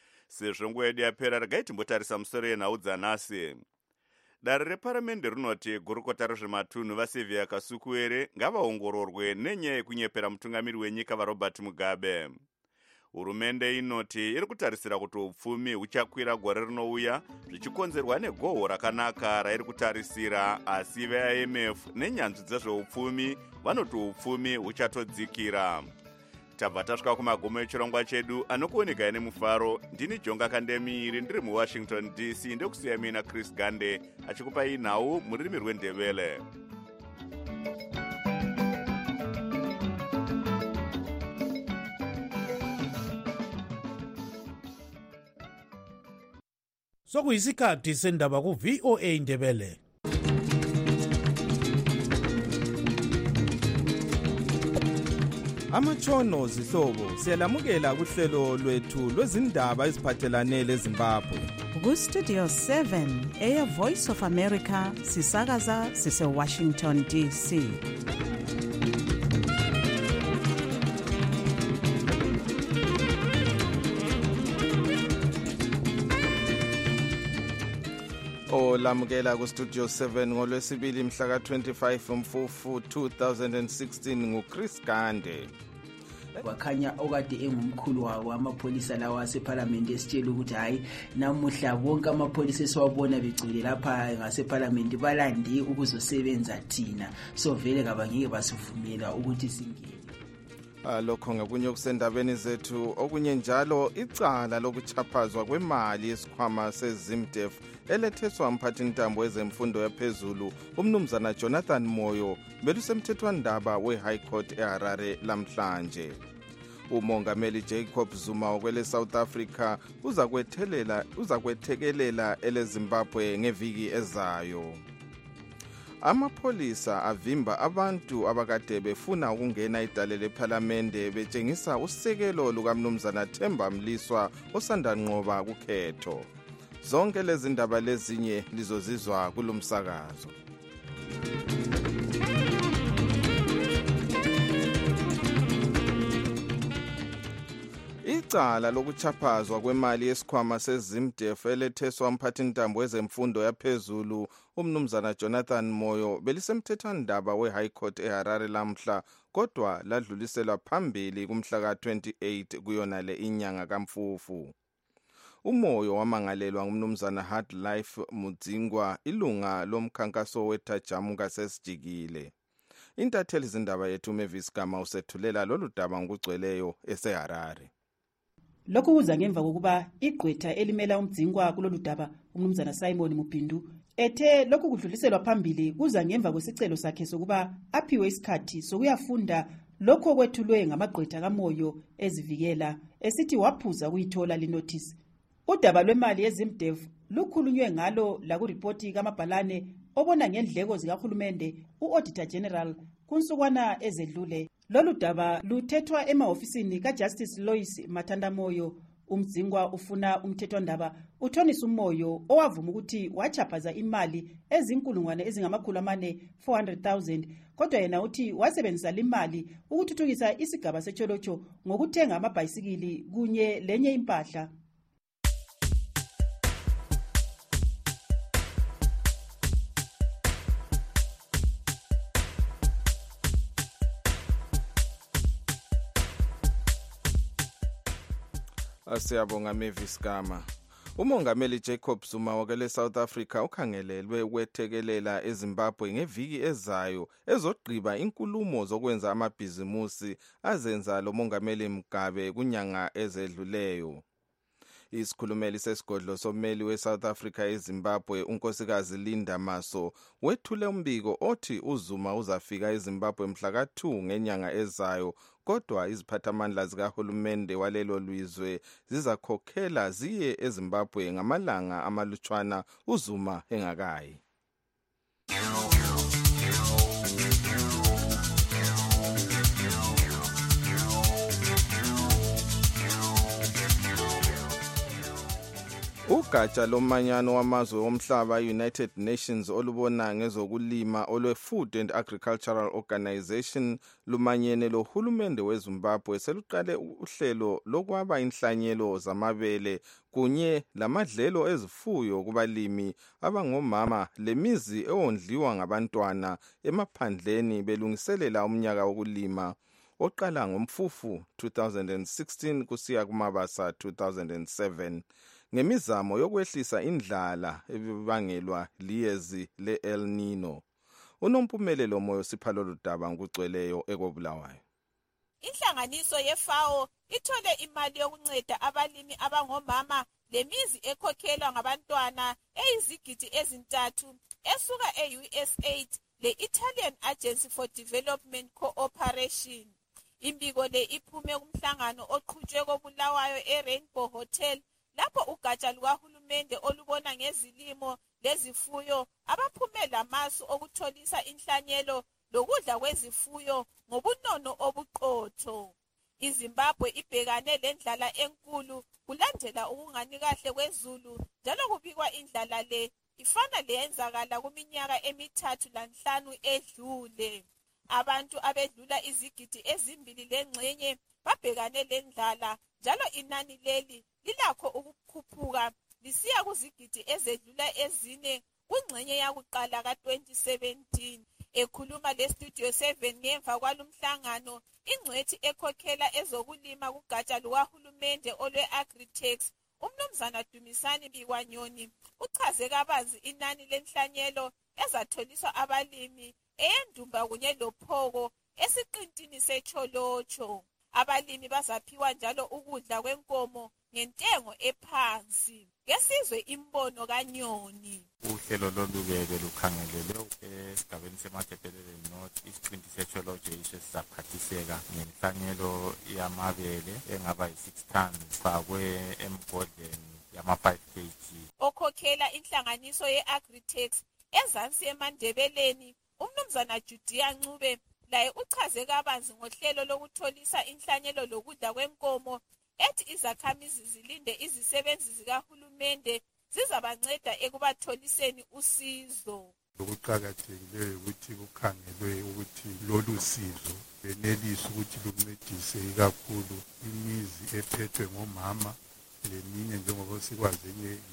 Sezvo nguva yedu yapera regai timbotarisa musoro yenhau dzanhasi. Dare reparamende rinoti gurukota rezvematunhu vaSylvia Kasukuwere ngavaongororwe nenyaya yekunyepera mutungamiri wenyika vaRobert Mugabe. Hurumende inoti iri kutarisira kuti upfumi huchakwira gore rinouya zvichikonzerwa negohwo rakanaka rairi kutarisira, asi veI M F nenyanzvi dzezveupfumi vanoti upfumi huchatodzikira. Tabva tasvika kumagumo echirongwa chedu anokuonekai nemufaro. Ndini Jonga Kandemiri ndiri muWashington D C ndekusiya mina Chris Gande achikupai nhau mururimi rweNdebele. Sokuyisikhathi sendaba ku V O A Ndebele. Amatshono zihlobo siyalamukela kuhlelo lwethu lwezindaba eziphathelane leZimbabwe. Ku Studio seven eya Voice of America sisakaza sise Washington D C. Olamukela ku Studio seven ngolwesibili mhla ka twenty-five Mfufu two thousand sixteen nguChris Gande. Wakhanya okade engumkhulu wawo amapholisa lawa aseParliament esitshela ukuthi hayi namuhla bonke amapholisa esiwabona begcwele lapha ngaseParliament balandi ukuzosebenza thina, so vele kabangeke basivumela ukuthi singene. Lokho ngakunye kusendabeni zethu. Okunye njalo icala lokuchaphazwa kwemali yesikhwama seZimdef eletheswa umphathintambo wezemfundo yaphezulu umnumzana Jonathan Moyo belusemthethwandaba we-High Court eHarare lamhlanje. Umongameli Jacob Zuma okwele South Africa uza kwethelela uza kwethekelela eleZimbabwe ngeviki ezayo. Amapholisa avimba abantu abakade befuna ukungena idale leParliamente betshengisa usekelo lukaMnumzana Themba Mliswa osanda nqoba kukhetho. Zonke lezi ndaba lezinye lizozizwa kulomsakazo. Icala lokuchaphazwa kwemali yesikhwama seZimdef eletheswa umphathintambo wezemfundo yaphezulu umnumzana Jonathan Moyo belisemthethwandaba we-High Court eHarare lamhla, kodwa ladluliselwa phambili kumhla ka twenty-eight kuyona le inyanga kaMfufu. Umoyo wamangalelwa ngumnumzana Hard Life Mudzingwa, ilunga lomkhankaso wethajamu kasesijikile. Intatheli zindaba yethu Mavis Gama usethulela lolu daba ngokugcweleyo eseHarare. Lokhu kuza ngemva kokuba igqwetha elimela umdzingwa kulolu daba umnumzana Simon Mupindu ethe lokhu kudluliselwa phambili kuza ngemva kwesicelo sakhe sokuba aphiwe isikhathi sokuyafunda lokho kwethulwe ngamagqwetha kaMoyo ezivikela, esithi waphuza kuyithola linotice. Udaba lwemali yeZimdef lukhulunywe ngalo la kuripoti kamabhalane obona ngendleko zikahulumende uAuditor General kunsukwana ezedlule. Lolu daba luthethwa emahofisini kaJustice Lois Mathanda Moyo. Umdzingwa ufuna umthethwandaba uthonisa uMoyo owavuma ukuthi wachaphaza imali ezinkulungwane ezingamakhulu amane four hundred thousand, kodwa yena uthi wasebenzisa imali ukuthuthukisa isigaba secholocho ngokuthenga amabhayisikili kunye lenye impahla. Asiyabonga Mavis Gama. Umongameli Jacob Zuma wakele South Africa ukhangelelwe ukwethekelela eZimbabwe ngeviki ezayo ezogqiba inkulumo zokwenza amabhizimusi azenza lo mongameli Mugabe kunyanga ezedluleyo. Isikhulumeli sesigodlo sommeli weSouth Africa eZimbabwe unkosikazi Linda Maso wethule umbiko othi uZuma uzafika eZimbabwe mhla ka two ngenyanga ezayo, kodwa iziphathamandla zikahulumende walelo lwizwe zizakhokhela ziye eZimbabwe ngamalanga amalutshwana uZuma engakayi. Ugatsha lomanyano wamazwe omhlaba United Nations olubona ngezokulima olwe Food and Agricultural Organization lumanyene lo hulumende weZimbabwe seluqale uhlelo lokwaba inhlanyelo zamabele kunye lamadlelo ezifuyo kubalimi abangomama lemizi ewondliwa ngabantwana emaphandleni belungiselela umnyaka wokulima oqala ngomfufu two thousand sixteen kusiya kumabasa two thousand seven. Ngemizamo yokwehlisa indlala ebibangelwa liyezi le-El Nino. Unompumelelo Moyo siphalo ludaba ngugcweleyo ekobulawayo. Inhlanganiso ye-FAO ithole imali yokunceda abalimi abangomama lemizi ekhokhelwa ngabantwana eyizigidi ezintathu esuka e-U S A I D le-Italian Agency for Development Cooperation. Imbiko le iphume kumhlangano oqhutshwe kobulawayo e-Rainbow Hotel lapho ugatsha lukahulumeni lukahulumende olubona ngezilimo lezifuyo abaphume lamasu okutholisa inhlanyelo lokudla kwezifuyo ngobunono obuqotho. iZimbabwe ibhekane lendlala enkulu kulandela ukungani kahle kwezulu njalo kubikwa indlala le ifana leyenzakala kuminyaka emithathu lanhlanu edlule. Abantu abedlula izigidi ezimbili lengxenye babhekane lendlala njalo inani leli lilakho ukukhuphuka lisiya kuzigidi ezedlula ezine kwingxenye yakuqala ka-twenty seventeen. Ekhuluma le-Studio seven ngemva kwalumhlangano, ingcwethi ekhokhela ezokulima kugatsha lukahulumende olwe-Agri-Tax, uMnumzana Dumisani Bikwanyoni, uchaze kabanzi inani lenhlanyelo ezatholiswa abalimi eyendumba kunye lophoko esiqintini secholotsho. Abalimi bazaphiwa njalo ukudla kwenkomo ngentengo ephansi. Ngesizwe imbono kaNyoni. Uhlelo lolu-ke belukhangelelwe esigabeni seMatabeleland North, isiqinti secholotsho yiso esizaphathiseka ngenhlanyelo yamabele engaba yi-six tons fakwe emgodleni yama-five kilograms. Okhokhela inhlanganiso ye-Agri-Tax ezansi eMandebeleni, uMnumzana Judia Ncube, laye uchaze kabanzi ngohlelo lokutholisa inhlanyelo lokudla kwenkomo ethi izakhamizi zilinde izisebenzi zikahulumende zizabanceda ekubatholiseni usizo. Okuqakathekileyo ukuthi kukhangelwe ukuthi lolu sizo benelise ukuthi luncedise ikakhulu imizi ephethwe ngomama leminye njengoba sikwazi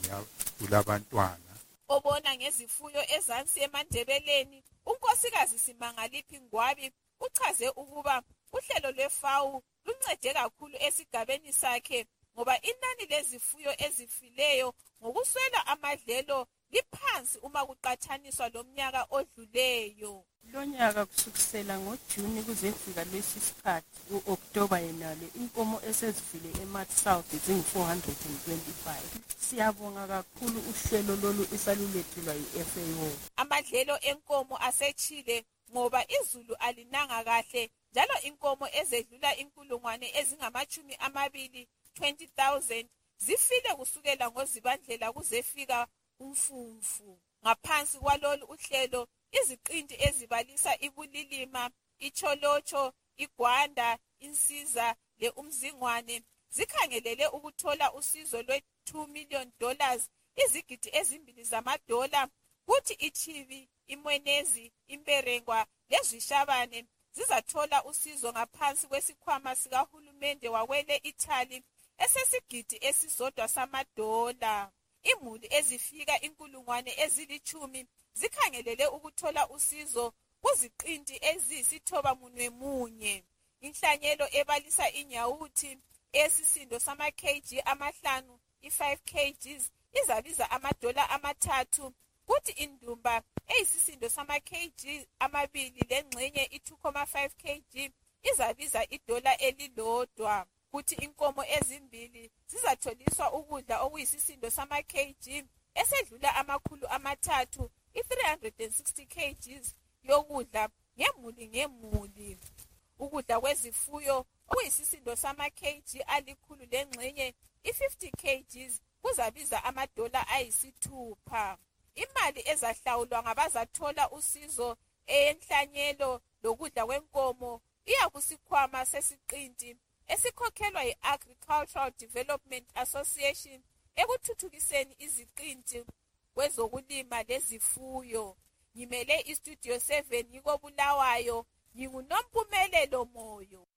kulabantwana. Obona ngezifuyo ezansi eMandebeleni, unkosikazi Simangaliphi Ngwabi uchaze ukuba uhlelo lweFAO luncede kakhulu esigabeni sakhe ngoba inani lezifuyo ezifileyo ngokuswela amadlelo liphansi uma kuqathaniswa lomnyaka odluleyo. Lonyaka kusukisela ngoJuni kuzefika lesisikhathi uOctober yenale inkomo esezifile eMarch South zingu-four hundred twenty-five. Siyabonga kakhulu uhlelo lolu esalulethulwa yi-F A O. Amadlelo enkomo asechile ngoba izulu alinanga kahle njalo inkomo ezedlula inkulungwane ezingamachumi amabili twenty thousand zifile kusukela ngoZibandlela kuzefika umfumfu. Ngaphansi kwalolu uhlelo iziqinti ezibalisa ibulilima, icholotsho, igwanda, insiza le umzingwane zikhangelele ukuthola usizo lwe-two million dollars, izigidi ezimbili zamadola, kuthi iChibi, iMwenezi, iMberengwa lezwishabane zizathola usizo ngaphansi kwesikhwama sikahulumende wakwele Italy esesigidi esisodwa samadola. Imuli ezifika inkulungwane ezilichumi zikhangelele ukuthola usizo kuziqinti eziyisithoba munwe munye. Inhlanyelo ebalisa inyawuthi esisindo sama-kg amahlanu, i-five kilograms, izabiza amadola amathathu, kuthi indumba eyisisindo sama-kg amabili lengxenye i-two point five kilograms izabiza idola elilodwa. Kuthi inkomo ezimbili zizatholiswa ukudla okuyisisindo sama-kg esedlula amakhulu amathathu, i-three hundred sixty kilograms yokudla ngemuli ngemuli. Ukudla kwezifuyo okuyisisindo sama-kg alikhulu lengxenye, i-fifty kilograms kuzabiza amadola ayisithupha. Imali ezahlawulwa ngabazathola usizo eyenhlanyelo lokudla kwenkomo iya kusikhwama sesiqinti esikhokhelwa yi-Agricultural Development Association ekuthuthukiseni iziqinti kwezokulima lezifuyo. Ngimele iStudio seven ngikobulawayo, nginguNompumelelo Moyo.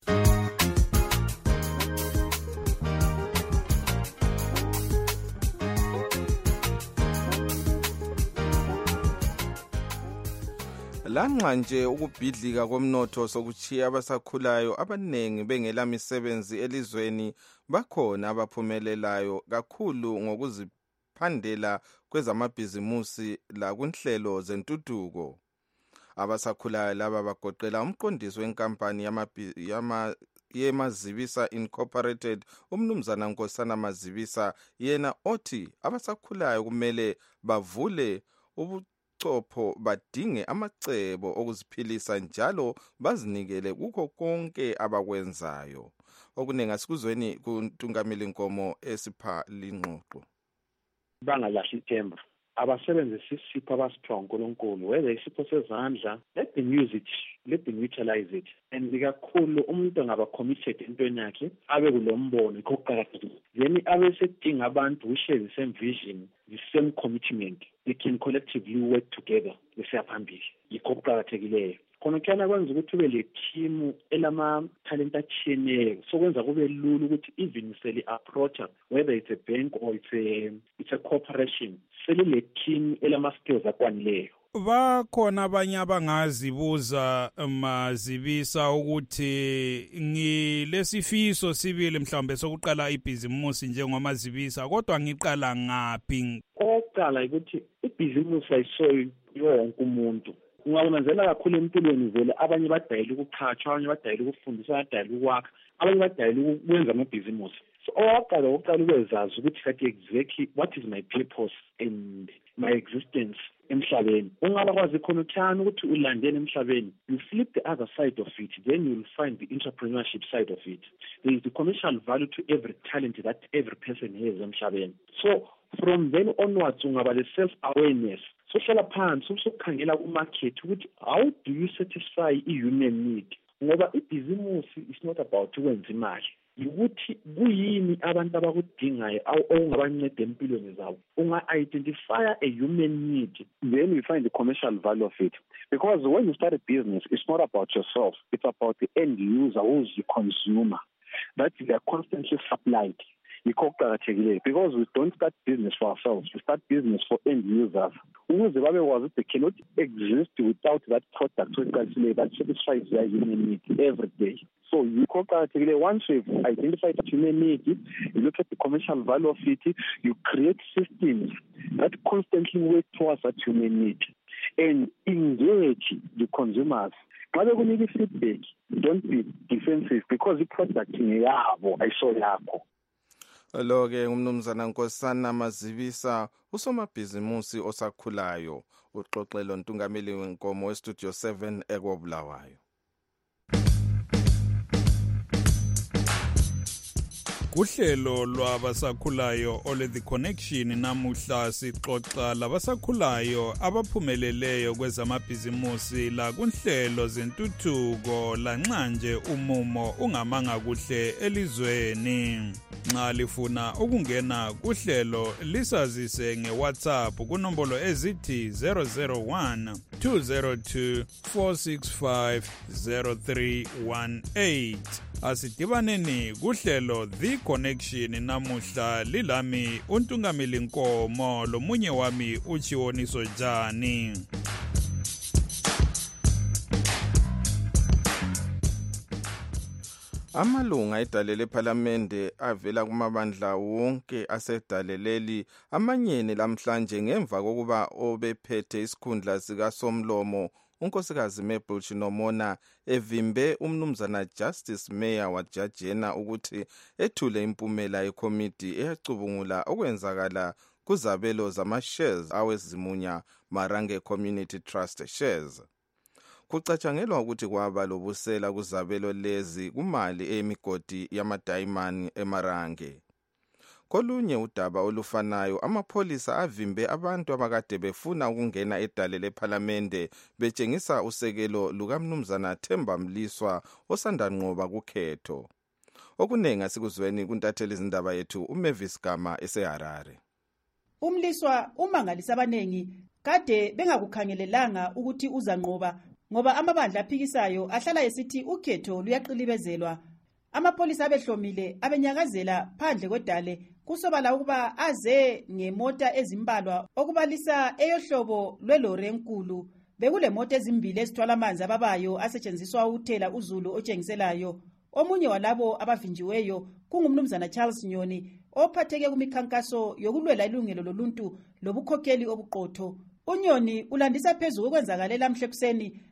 Lanxa nje ukubhidlika komnotho sokuchiya abasakhulayo abanengi bengela misebenzi elizweni, bakhona abaphumelelayo kakhulu ngokuziphandela kwezamabhizimusi lakunhlelo zentuthuko. Abasakhulayo laba bagoqela umqondisi wenkampani yama yeMazibisa Incorporated, uMnumzana Nkosana Mazibisa, yena othi abasakhulayo kumele bavule ubu copho badinge amacebo okuziphilisa njalo bazinikele kukho konke abakwenzayo. Okunenga sikuzweni kuNtungameli Nkomo esipha lingxoxo. bangalahli ithemba, abasebenzise isipho abasiphiwa uNkulunkulu, whether isipho sezandla, let them use it, let them utilize it. And kakhulu umuntu angaba committed entweni yakhe, abe kulombono ikokuqakathekile. Then abe sedinga abantu who share the same vision, the same commitment, they can collectively work together besiya phambili. Ikokuqakathekileyo. Khona kuyana kwenza ukuthi ube le team elama-talent atshiyeneyo, so kwenza kube lula ukuthi even sele approacha, whether it's a bank or it's a, it's a corporation, sele le team elama-skills akwanileyo. Bakhona abanye abangazibuza Mazibisa ukuthi ngilesifiso sibili mhlawumbe sokuqala ibhizimusi njengomazibisa, kodwa ngiqala ngaphi? Oqala ukuthi ibhizimusi ayisoyi yonke umuntu. Ungakunanzela kakhulu empilweni vele abanye badayela ukuqhatshwa, abanye badayela ukufundisa, badayela ukwakha, abanye badayela ukwenza amabhizimusi. So oqala oqala ukwezazi ukuthi kathi exactly what is my purpose and my existence emhlabeni. Ungaba kwazi khona uthana ukuthi ulandele emhlabeni, you flip the other side of it, then you will find the entrepreneurship side of it. There is the commercial value to every talent that every person has emhlabeni. So from then onwards ungaba le self-awareness. So hlala phansi usukhangela ku-market ukuthi how do you satisfy i-human need? Ngoba ibhizimusi is not about ukwenza imali. Ukuthi kuyini abantu abakudingayo okungabanceda empilweni zabo. Unga-identify a human need, then you find the commercial value of it. Because when you start a business, it's not about yourself. It's about the end user, who's the consumer, that they are constantly supplied. Because we don't start business for ourselves, we start business for end users. They cannot exist without that product that satisfies their human need every day. So you once you've identified that human need, you look at the commercial value of it, you create systems that constantly work towards that human need and engage the consumers. Manje kunika feedback, don't be defensive because the product ngiyabo ayiso yakho. Lo ke umnumzana Nkosana Mazibisa usomabhizimusi osakhulayo uxoxelo ntungameli wenkomo westudio seven ekwabulawayo. Kuhlelo lwabasakhulayo ole the connection namuhla sixoxa labasakhulayo abaphumeleleyo kwezamabhizimusi la kunhlelo zentuthuko lanxanje umumo ungamanga kuhle elizweni. Nxa lifuna ukungena kuhlelo lisazise ngeWhatsApp kunombolo ezithi zero zero one two zero two four six five zero three one eight. Asidibaneni kuhlelo The Connection namuhla lilami untungameli Nkomo lomunye wami uChiwoniso Jani. Amalunga edalele parliamente avela kumabandla wonke asedaleleli amanyene lamhlanje ngemva kokuba obephethe isikhundla sika Somlomo unkosikazi Mabel Chinomona evimbe umnumzana Justice Mayor wajajena ukuthi ethule impumela yekomiti eyacubungula okwenzakala kuzabelo zama-shares awezimunya Marange Community Trust shares. Kucatshangelwa ukuthi kwaba lobusela kuzabelo lezi kumali eyemigodi yamadayimani eMarange. Kolunye udaba olufanayo amapholisa avimbe abantu abakade befuna ukungena edale leParliamente betshengisa usekelo lukaMnumzana Themba Mliswa osandanqoba kukhetho. Okunengi asikuzweni kuntatheli izindaba yethu uMavis Gama eseHarare. Umliswa umangalisa abanengi kade bengakukhangelelanga ukuthi uzanqoba ngoba amabandla aphikisayo ahlala esithi ukhetho luyaqilibezelwa. Amapolisa abehlomile abenyakazela phandle kwedale kusobala ukuba aze ngemota ezimbalwa okubalisa eyohlobo lwelori enkulu. Bekule mota ezimbili ezithwala amanzi ababayo asetshenziswa ukuthela uzulu otshengiselayo. Omunye walabo abavinjiweyo kungumnumzana Charles Nyoni ophatheke kumikhankaso yokulwela ilungelo loluntu lobukhokheli obuqotho. Unyoni ulandisa phezulu okwenzakalela mhlekuseni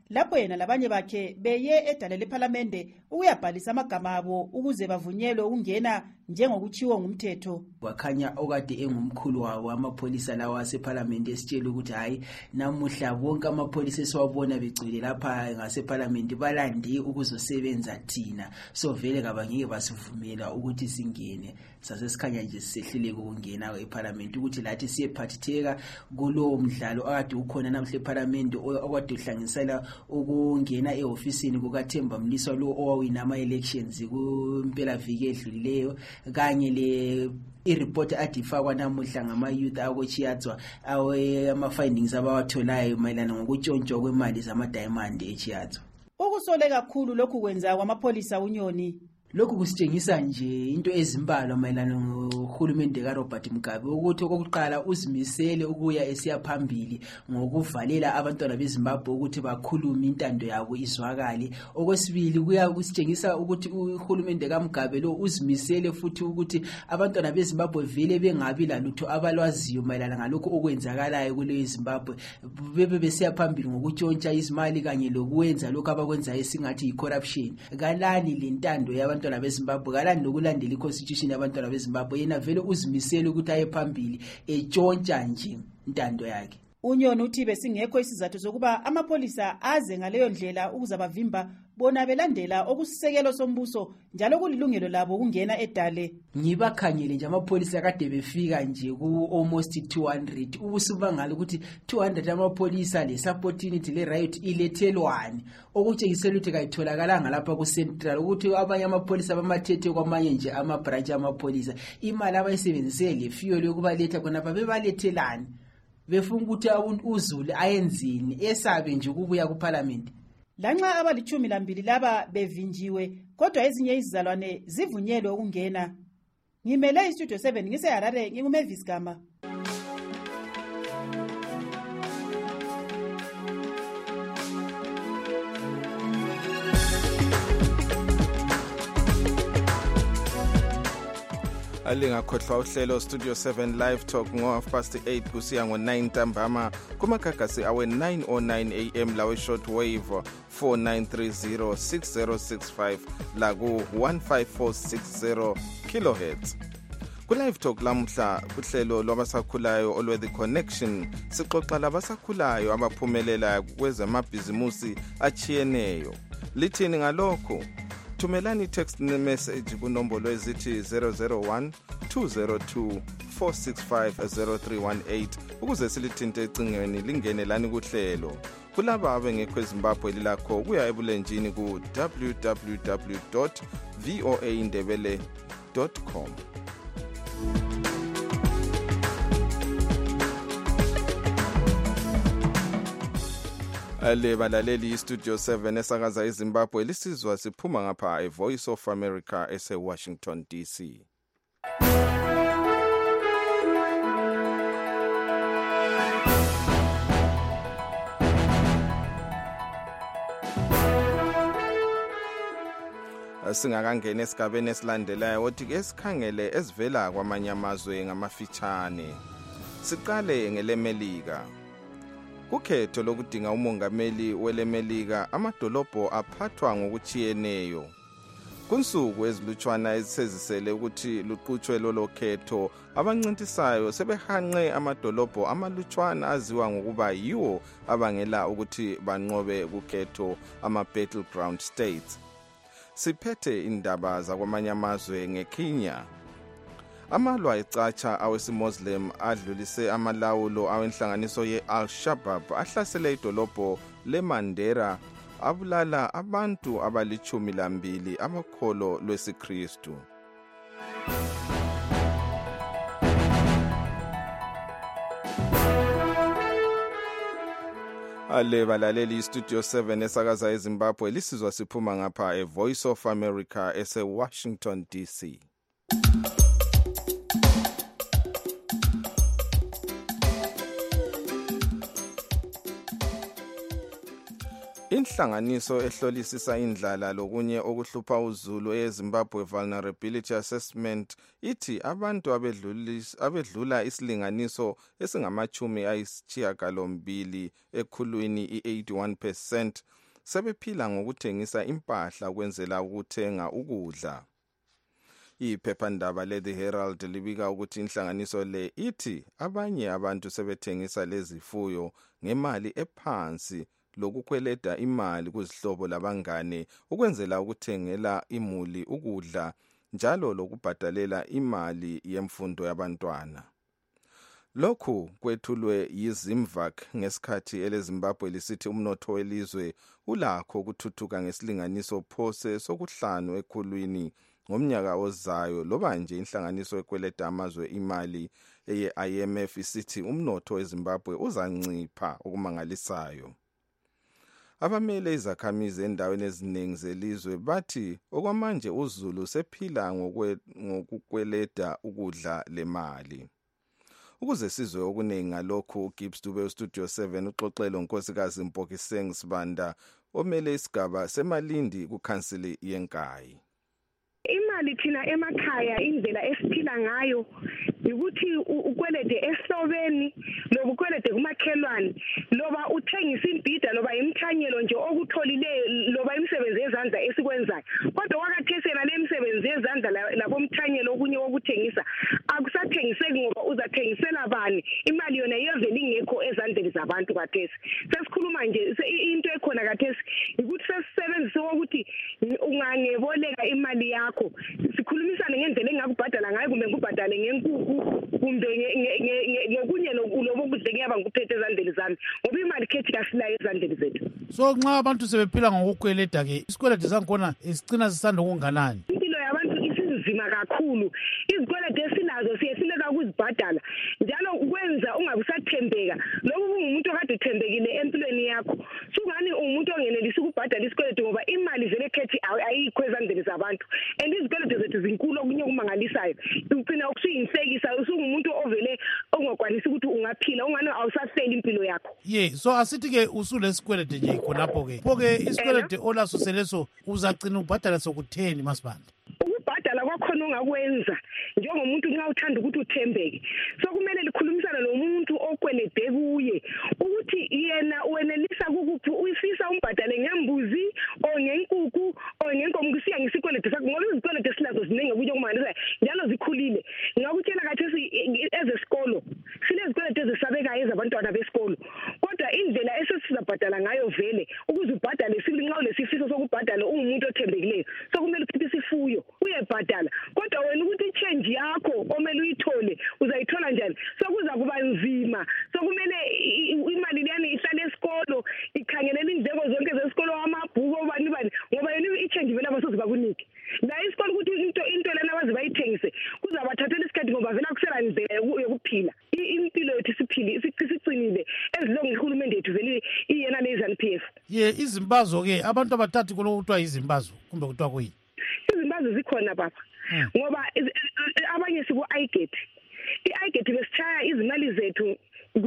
lapho yena labanye bakhe beye edale lephalamende ukuyabhalisa amagama abo ukuze bavunyelwe ukungena njengokutshiwo ngumthetho. Wakhanya okade engumkhulu wawo amapholisa lawa asephalamende esitshela ukuthi hayi namuhla bonke amapholisa esiwabona begcwele lapha ngasephalamende balandi ukuzosebenza thina, so vele kabangeke basivumela ukuthi singene. Sasesikhanya nje sisehluleka ukungena ephalamende ukuthi lathi siyephathitheka kulowo mdlalo akade ukhona namhla ephalamende okade uhlanganisela ukungena eofisini kukaThemba Mliswa lo owawina ama-elections kumpela viki edlulileyo, kanye le ireport adifakwa namuhla ngama-youth akoChiyatswa ama-findings abawatholayo mayelana ngokutshontshwa kwemali zama-diamond eChiyatswa. Ukusole kakhulu lokhu kwenza kwamapholisa unyoni. Lokhu kusitshengisa nje into ezimbalwa mayelana nohulumende kaRobert Mugabe ukuthi okokuqala uzimisele ukuya esiya phambili ngokuvalela abantwana beZimbabwe ukuthi bakhulume intando yabo izwakale. Okwesibili kuya kusitshengisa ukuthi uhulumende kaMugabe lo uzimisele futhi ukuthi abantwana beZimbabwe vele bengabi lalutho abalwaziyo mayelana ngalokho okwenzakalayo kule Zimbabwe, bebe besiya phambili ngokutshontsha izimali kanye lokwenza lokho abakwenza esingathi yicorruption. Kalani lentando yaba abantwana beZimbabwe kalani lokulandela iconstitution yabantwana beZimbabwe, yena vele uzimisele ukuthi aye phambili etshontsha nje intando yakhe. Unyoni uthi besingekho isizathu sokuba amapholisa aze ngaleyo ndlela ukuzabavimba bona belandela okusisekelo sombuso njalo kulilungelo labo ukungena edale. Ngibakhanyele nje amapholisa kade befika nje ku almost two hundred, ubusubangala ukuthi two hundred amapholisa le support unit le riot ilethelwane, okutshengisela ukuthi kayitholakalanga lapha ku central ukuthi abanye amapholisa bamathethe kwamanye nje ama branch amapholisa imali abayisebenzise le fuel yokubaletha khona babebalethelane befuna ukuthi uZulu ayenzini esabe nje ukubuya kuParliament. Lanxa abalichumi lambili laba bevinjiwe kodwa ezinye izizalwane zivunyelwe ukungena. Ngimele iStudio seven ngise Harare nginguMavis Gama. alingakhohlwa uhlelo Studio seven Live Talk ngo half past eight kusiya ngo nine ntambama kumagagasi awe nine oh nine a m lawe short wave four nine three zero six zero six five la ku one five four six zero kilohertz. Ku-Live Talk lamhla kuhlelo lwabasakhulayo olwe The Connection sixoxa labasakhulayo abaphumelela kwezamabhizimusi achiyeneyo. Lithini ngalokho? Thumelani text message kunombolo ezithi zero zero one two zero two four six five zero three one eight ukuze silithinte ecingweni lingene lani kuhlelo. Kulaba abengekho eZimbabwe lilakho kuya ebulenjini ku w w w dot voa indebele dot com. Ale balaleli Studio seven esakaza eZimbabwe lisizwa siphuma ngapha eVoice of America ese Washington D C. Singakangena esigabeni esilandelayo othi ke sikhangele esivela kwamanye amazwe ngamafitshane. Siqale ngelemelika. Kukhetho lokudinga umongameli welemelika amadolobho aphathwa ngokuchiyeneyo. Kunsuku ezilutshwana ezisezisele ukuthi luqhutshwe lolo khetho abancintisayo sebehanqe amadolobho amalutshwana aziwa ngokuba yiwo abangela ukuthi banqobe kukhetho ama battleground states. Siphethe indaba zakwamanye amazwe ngeKenya. Amalwa ecatsha awesimuslim adlulise amalawulo awenhlanganiso ye-Al-Shabaab ahlasele idolobho leMandera abulala abantu abalichumi lambili abakholo lwesiKristu. Ale balaleli Studio seven esakaza eZimbabwe lisizwa siphuma ngapha eVoice of America ese Washington D C. Inhlanganiso ehlolisisa indlala lokunye okuhlupha uZulu eZimbabwe Vulnerability Assessment ithi abantu abedlula isilinganiso esingamachumi ayisishiyagalombili ekhulwini i-eighty-one percent sebephila ngokuthengisa impahla ukwenzela ukuthenga ukudla. Iphephandaba le-The Herald libika ukuthi inhlanganiso le ithi abanye abantu sebethengisa lezifuyo ngemali ephansi lokukweleda imali kuzihlobo labangane ukwenzela ukuthengela imuli ukudla njalo lokubhadalela imali yemfundo yabantwana. Lokhu kwethulwe yiZimvac ngesikhathi eleZimbabwe lisithi umnotho welizwe ulakho ukuthuthuka ngesilinganiso phose sokuhlanu ekhulwini ngomnyaka ozayo, loba nje inhlanganiso ekweleda amazwe imali eye-I M F isithi umnotho weZimbabwe uzancipha okumangalisayo. Abamele izakhamizi endaweni eziningi zelizwe bathi okwamanje uZulu sephila ngokukweleda ukudla lemali. Ukuze sizwe okuningi ngalokhu, uGibbs Dube uStudio seven uxoxelo unkosikazi Mpokiseng Sibanda omele isigaba semalindi kukhansili yenkayi. Imali thina emakhaya indlela esiphila ngayo ukuthi ukwelede ehlobeni loba ukwelede kumakhelwane loba uthengisa imbhida loba imthanyelo nje okutholileyo loba imisebenzi yezandla esikwenzayo. Kodwa wakathesena le misebenzi yezandla labo mthanyelo okunye wokuthengisa akusathengiseki ngoba uzathengisela bani? Imali yona yevele ingekho ezandleni zabantu kathesi. Sesikhuluma nje into ekhona kathesi ukuthi sesisebenzise ukuthi ungangeboleka imali yakho sikhulumisane ngendlela engakubhadala ngayo kumbe ngubhadale ngenkukhu kumbe ngokunye lobo kudleke yaba nguphethe ezandleni zami ngoba imali khethi kasilayo ezandleni zethu. So nxa abantu sebephila ngokukweleda ke isikwelede sakhona isicina sisanda okunganani? Impilo yabantu isinzima kakhulu. Izikwelede esinazo siyehluleka ukuzibhadala njalo kwenza ungabe usathembeka. Lokhu kungumuntu okade uthembekile empilweni yakho. Sungani umuntu ongenelisa ukubhadala isikwelede ngoba imali vele khethi ayikho ezandleni zabantu. And izikwelede zethu zinkulu okunye kumangalisayo. Ugcina ukusuyinhlekisa usungumuntu ovele ongakwanisi ukuthi ungaphila ungani awusafeli impilo yakho. Ye, so asithi ke usulesikwelede nje khonapho ke. Phoke isikwelede olaso seleso uzagcina ubhadala sokutheni Masibanda? Ukubhadala kwakhona ongakwenza njengomuntu nxa uthanda ukuthi uthembeke. So kumele likhulumisana nomuntu okwelede kuye ukuthi yena wenelisa ukuphi uyifisa umbhadale ngembuzi o ngenkukhu o ngenkomo kusiya ngesikwelede sakho ngoba izikwelede silazo ziningi kunye kumangalisayo njalo zikhulile. Ngakutshela kathi ezesikolo sinezikwelede ezisabekayo ezabantwana besikolo kodwa indlela esesizabhadala ngayo vele ukuze ubhadale silinxa ulesifiso sokubhadala ungumuntu othembekileyo so kumele ukhiphe isifuyo uyebhadala kodwa wena ukuthi ichange yakho omele uyithole uzayithola njani so kuza kuba nzima so kumele imali leyani ihlale esikolo ikhangelela indleko zonke zesikolo amabhuku obani bani ngoba yena ichange vele abasoze bakunike la isikolo ukuthi into into lena abaze bayithengise kuzabathathela isikhathi ngoba vele akusela indlela yokuphila impilo yethu siphili sicinile ezilonge ihulumende yethu vele iyena le Z N P F. Ye izimbazo ke abantu abathathu kolo kuthiwa izimbazo kumbe kuthiwa kuyini? Izimbazo zikhona baba ngoba abanye siku iGet iGet besithaya izimali zethu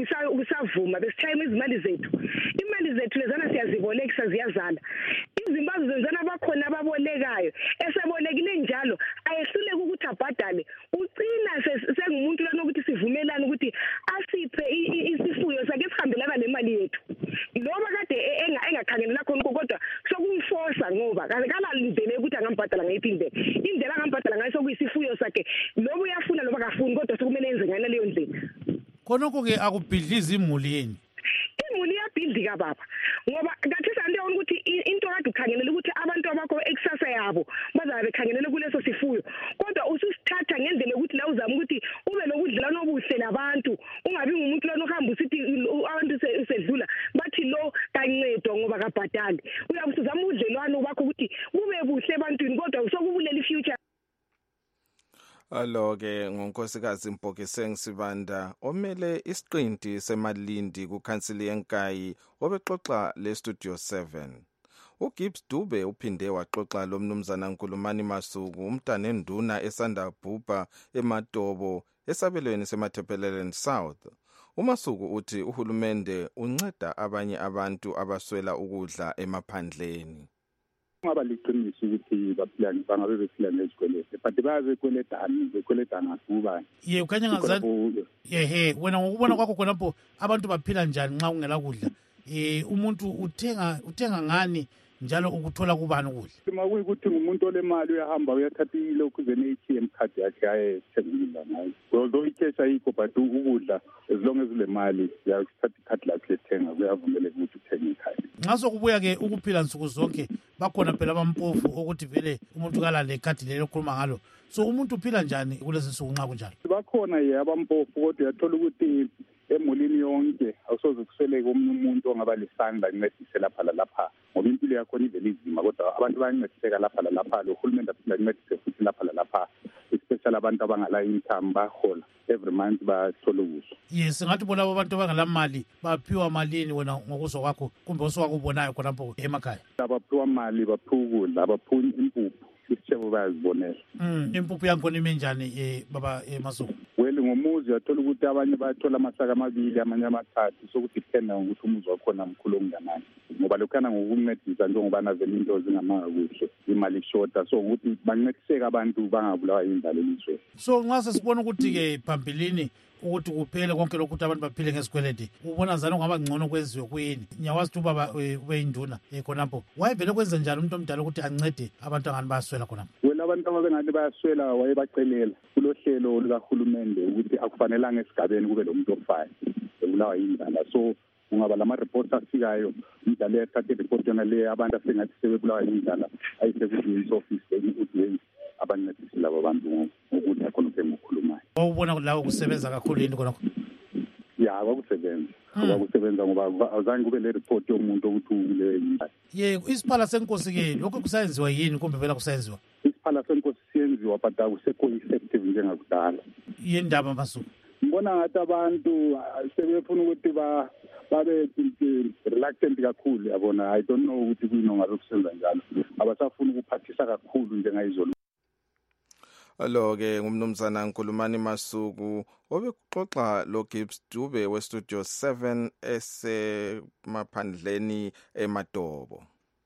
kusavuma besithaya izimali zethu imali zethu lezana siyazibolekisa ziyazala izimbazo zenzana bakhona ababolekayo esebolekile njalo ayehluleke ukuthi abhadale ucina sengumuntu lana ukuthi sivumelane ukuthi asiphe isifuyo sakhe sihambelana nemali yethu loba kade engakhangelela khona kodwa sokumforsa ngoba akala indlela ukuthi angambhadala ngayiphi indlela indlela angambhadala ngayo sokuyisifuyo sakhe loba uyafuna loba akafuni kodwa sokumele enze ngayo leyo ndlela. Khonokho ke akubhidliza imuli yini? Imuli iyabhidlika baba ngoba kathi sandiyona ukuthi into kade ukhangelela ukuthi abantu abakho eksasa yabo bazabe bekhangelela kuleso sifuyo kodwa ususithatha ngendlela ukuthi la uzama ukuthi ube nobudlelwano obuhle nabantu ungabi ngumuntu lana ohamba usithi abantu sedlula bathi lo kancedwa ngoba kabhadali uyabusuzama ubudlelwano bakho ukuthi bube buhle ebantwini kodwa usokubulela ifuture. Alo-ke ngonkosikazi Mpokiseng Sibanda omele isiqinti semalindi kukhansili yenkayi obexoxa le-Studio seven. UGibbs Dube uphinde waxoxa lo mnumzana Nkulumani Masuku umntane nduna esanda bhubha eMatobo esabelweni seMatabeleland South. uMasuku uthi uhulumende unceda abanye abantu abaswela ukudla emaphandleni. Ngaba liqiniso ukuthi baphila bangabe bephila nezikweleti but bayazikweletana bekweletana kuba ye ukanya ngazani yehe wena ngokubona kwakho khonapho abantu baphila njani nxa ungela kudla eh umuntu uthenga uthenga ngani njalo ukuthola kubani ukudla uma kuyikuthi umuntu olemali uyahamba uyathatha ilokhu zene A T M card yakhe ayethengisa ngayo although icash ayikho but ukudla as long as ulemali uyathatha icard lakhe ethenga kuyavumeleka ukuthi uthenge ikhaya ngaso kubuya ke ukuphila nsuku zonke bakhona phela abampofu ukuthi vele umuntu kalale ikhadi lelo khuluma ngalo so umuntu uphila njani kulezi nsuku nxa kunjalo bakhona ye abampofu kodwa uyathola ukuthi emulini yonke awusoze kusweleke omunye umuntu ongaba lisandla incedise lapha lalapha ngoba impilo yakhona ivele izima kodwa abantu bayancediseka lapha lalapha lo hulumende aphinde ancedise futhi lapha lalapha especially abantu abangala income bahola every month bathola ukudla yes ngathi bona abantu abangala mali baphiwa malini wena ngokuzwa kwakho kumbe oswakubonayo khonapho emakhaya abaphiwa mali baphiwa ukudla abaphiwa impuphu isitshebo bayazibonela mm impuphu yakhona imenjani eh baba eMasuku weli ngomuzi uyathola ukuthi abanye bayathola amasaka amabili amanye amathathu sokudiphenda ngokuthi umuzi wakhona mkhulu onganani ngoba lokhana ngokuncedisa njengoba navele into zingamanga kuhle imali shorta so ukuthi bancediseke abantu bangabulawa indalo elizwe so nxa sesibona ukuthi ke phambilini ukuthi kuphele konke lokuthi abantu baphile ngesikwelede ubona zana ungaba ngcono kwenziwe kuyini nyawazi ukuthi baba ube induna khonapho wayevele kwenza njalo umuntu omdala ukuthi ancede abantu angani bayaswela khonapho wena abantu abangani bayaswela wayebacelela kulohlelo likahulumende ukuthi akufanelanga esigabeni kube lo muntu ofayo ebulawa indala so ungaba lama reports afikayo indala yathatha report yona le abantu asengathi sebebulawa indala ayise ku office ukuthi abancedisi labo abantu ngokuthi akhona ukukhulumayo wawubona lawo kusebenza kakhulu yini khona ya kwakusebenza kwakusebenza ngoba azange kube le report yomuntu ukuthi ule indala ye isiphala senkosi ke lokho kusayenziwa yini kumbe vela kusayenziwa isiphala senkosi siyenziwa but akusekho effective njengakudala yendaba Masuku ngibona ngathi abantu sebefuna ukuthi ba babe reluctant kakhulu yabona I don't know ukuthi kuyini ngabe kusenza njalo abasafuna ukuphathisa kakhulu njengayizolo Alo ke ngumnumzana Nkulumani Masuku obekuxoxa lo Gibbs Dube we Studio seven ese maphandleni eMadobo.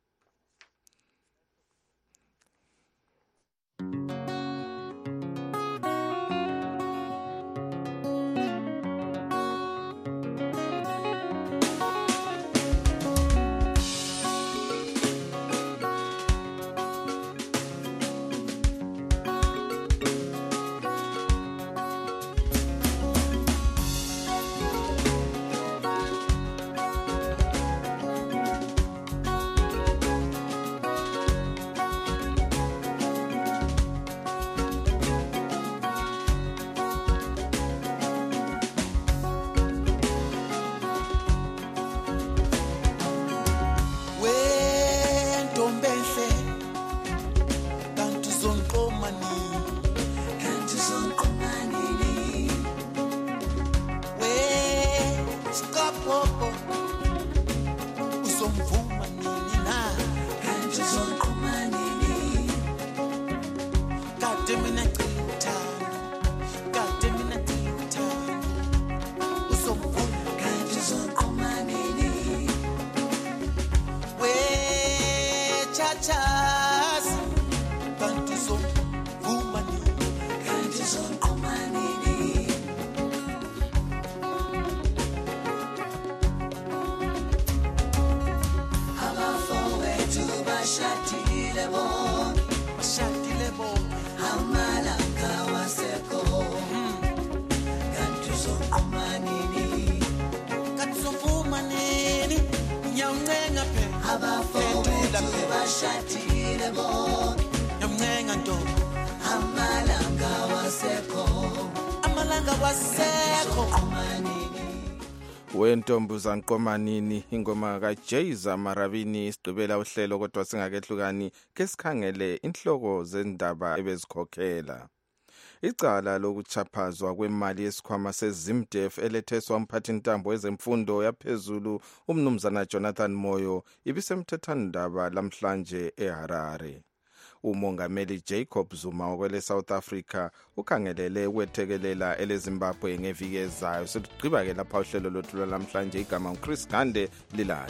Wentombu zanqomanini ingoma kaJayza Marabini isigqibela uhlelo kodwa singakehlukani ke sikhangele inhloko zendaba ebezikhokhela. Icala lokuchaphazwa kwemali yesikhwama seZimdef eletheswa umphathintambo wezemfundo yaphezulu umnumzana Jonathan Moyo ibisemthethandaba lamhlanje eHarare. umongameli Jacob Zuma wakwele South Africa ukhangelele ukwethekelela eleZimbabwe ngeviki ezayo. Sigqiba ke lapha uhlelo lothu lwanamhlanje. Igama uChris Gande Lilala.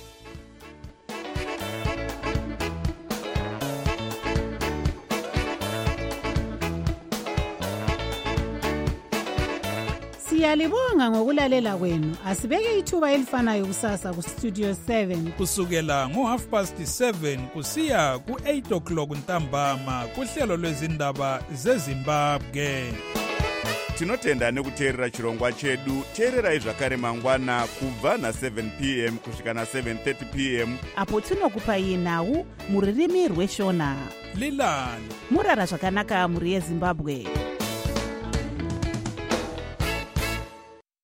Siyalibonga ngokulalela kwenu. Asibeke ithuba elifanayo kusasa ku Studio seven kusukela ngo half past seven kusiya ku eight o'clock ntambama kuhlelo lwezindaba zeZimbabwe. Tinotenda nekuteerera chirongwa chedu. Teererai zvakare mangwana kubva na seven p m kusvika na seven thirty p m apo tinokupai nhau muririmi rweshona. Lilani murara zvakanaka muri yeZimbabwe.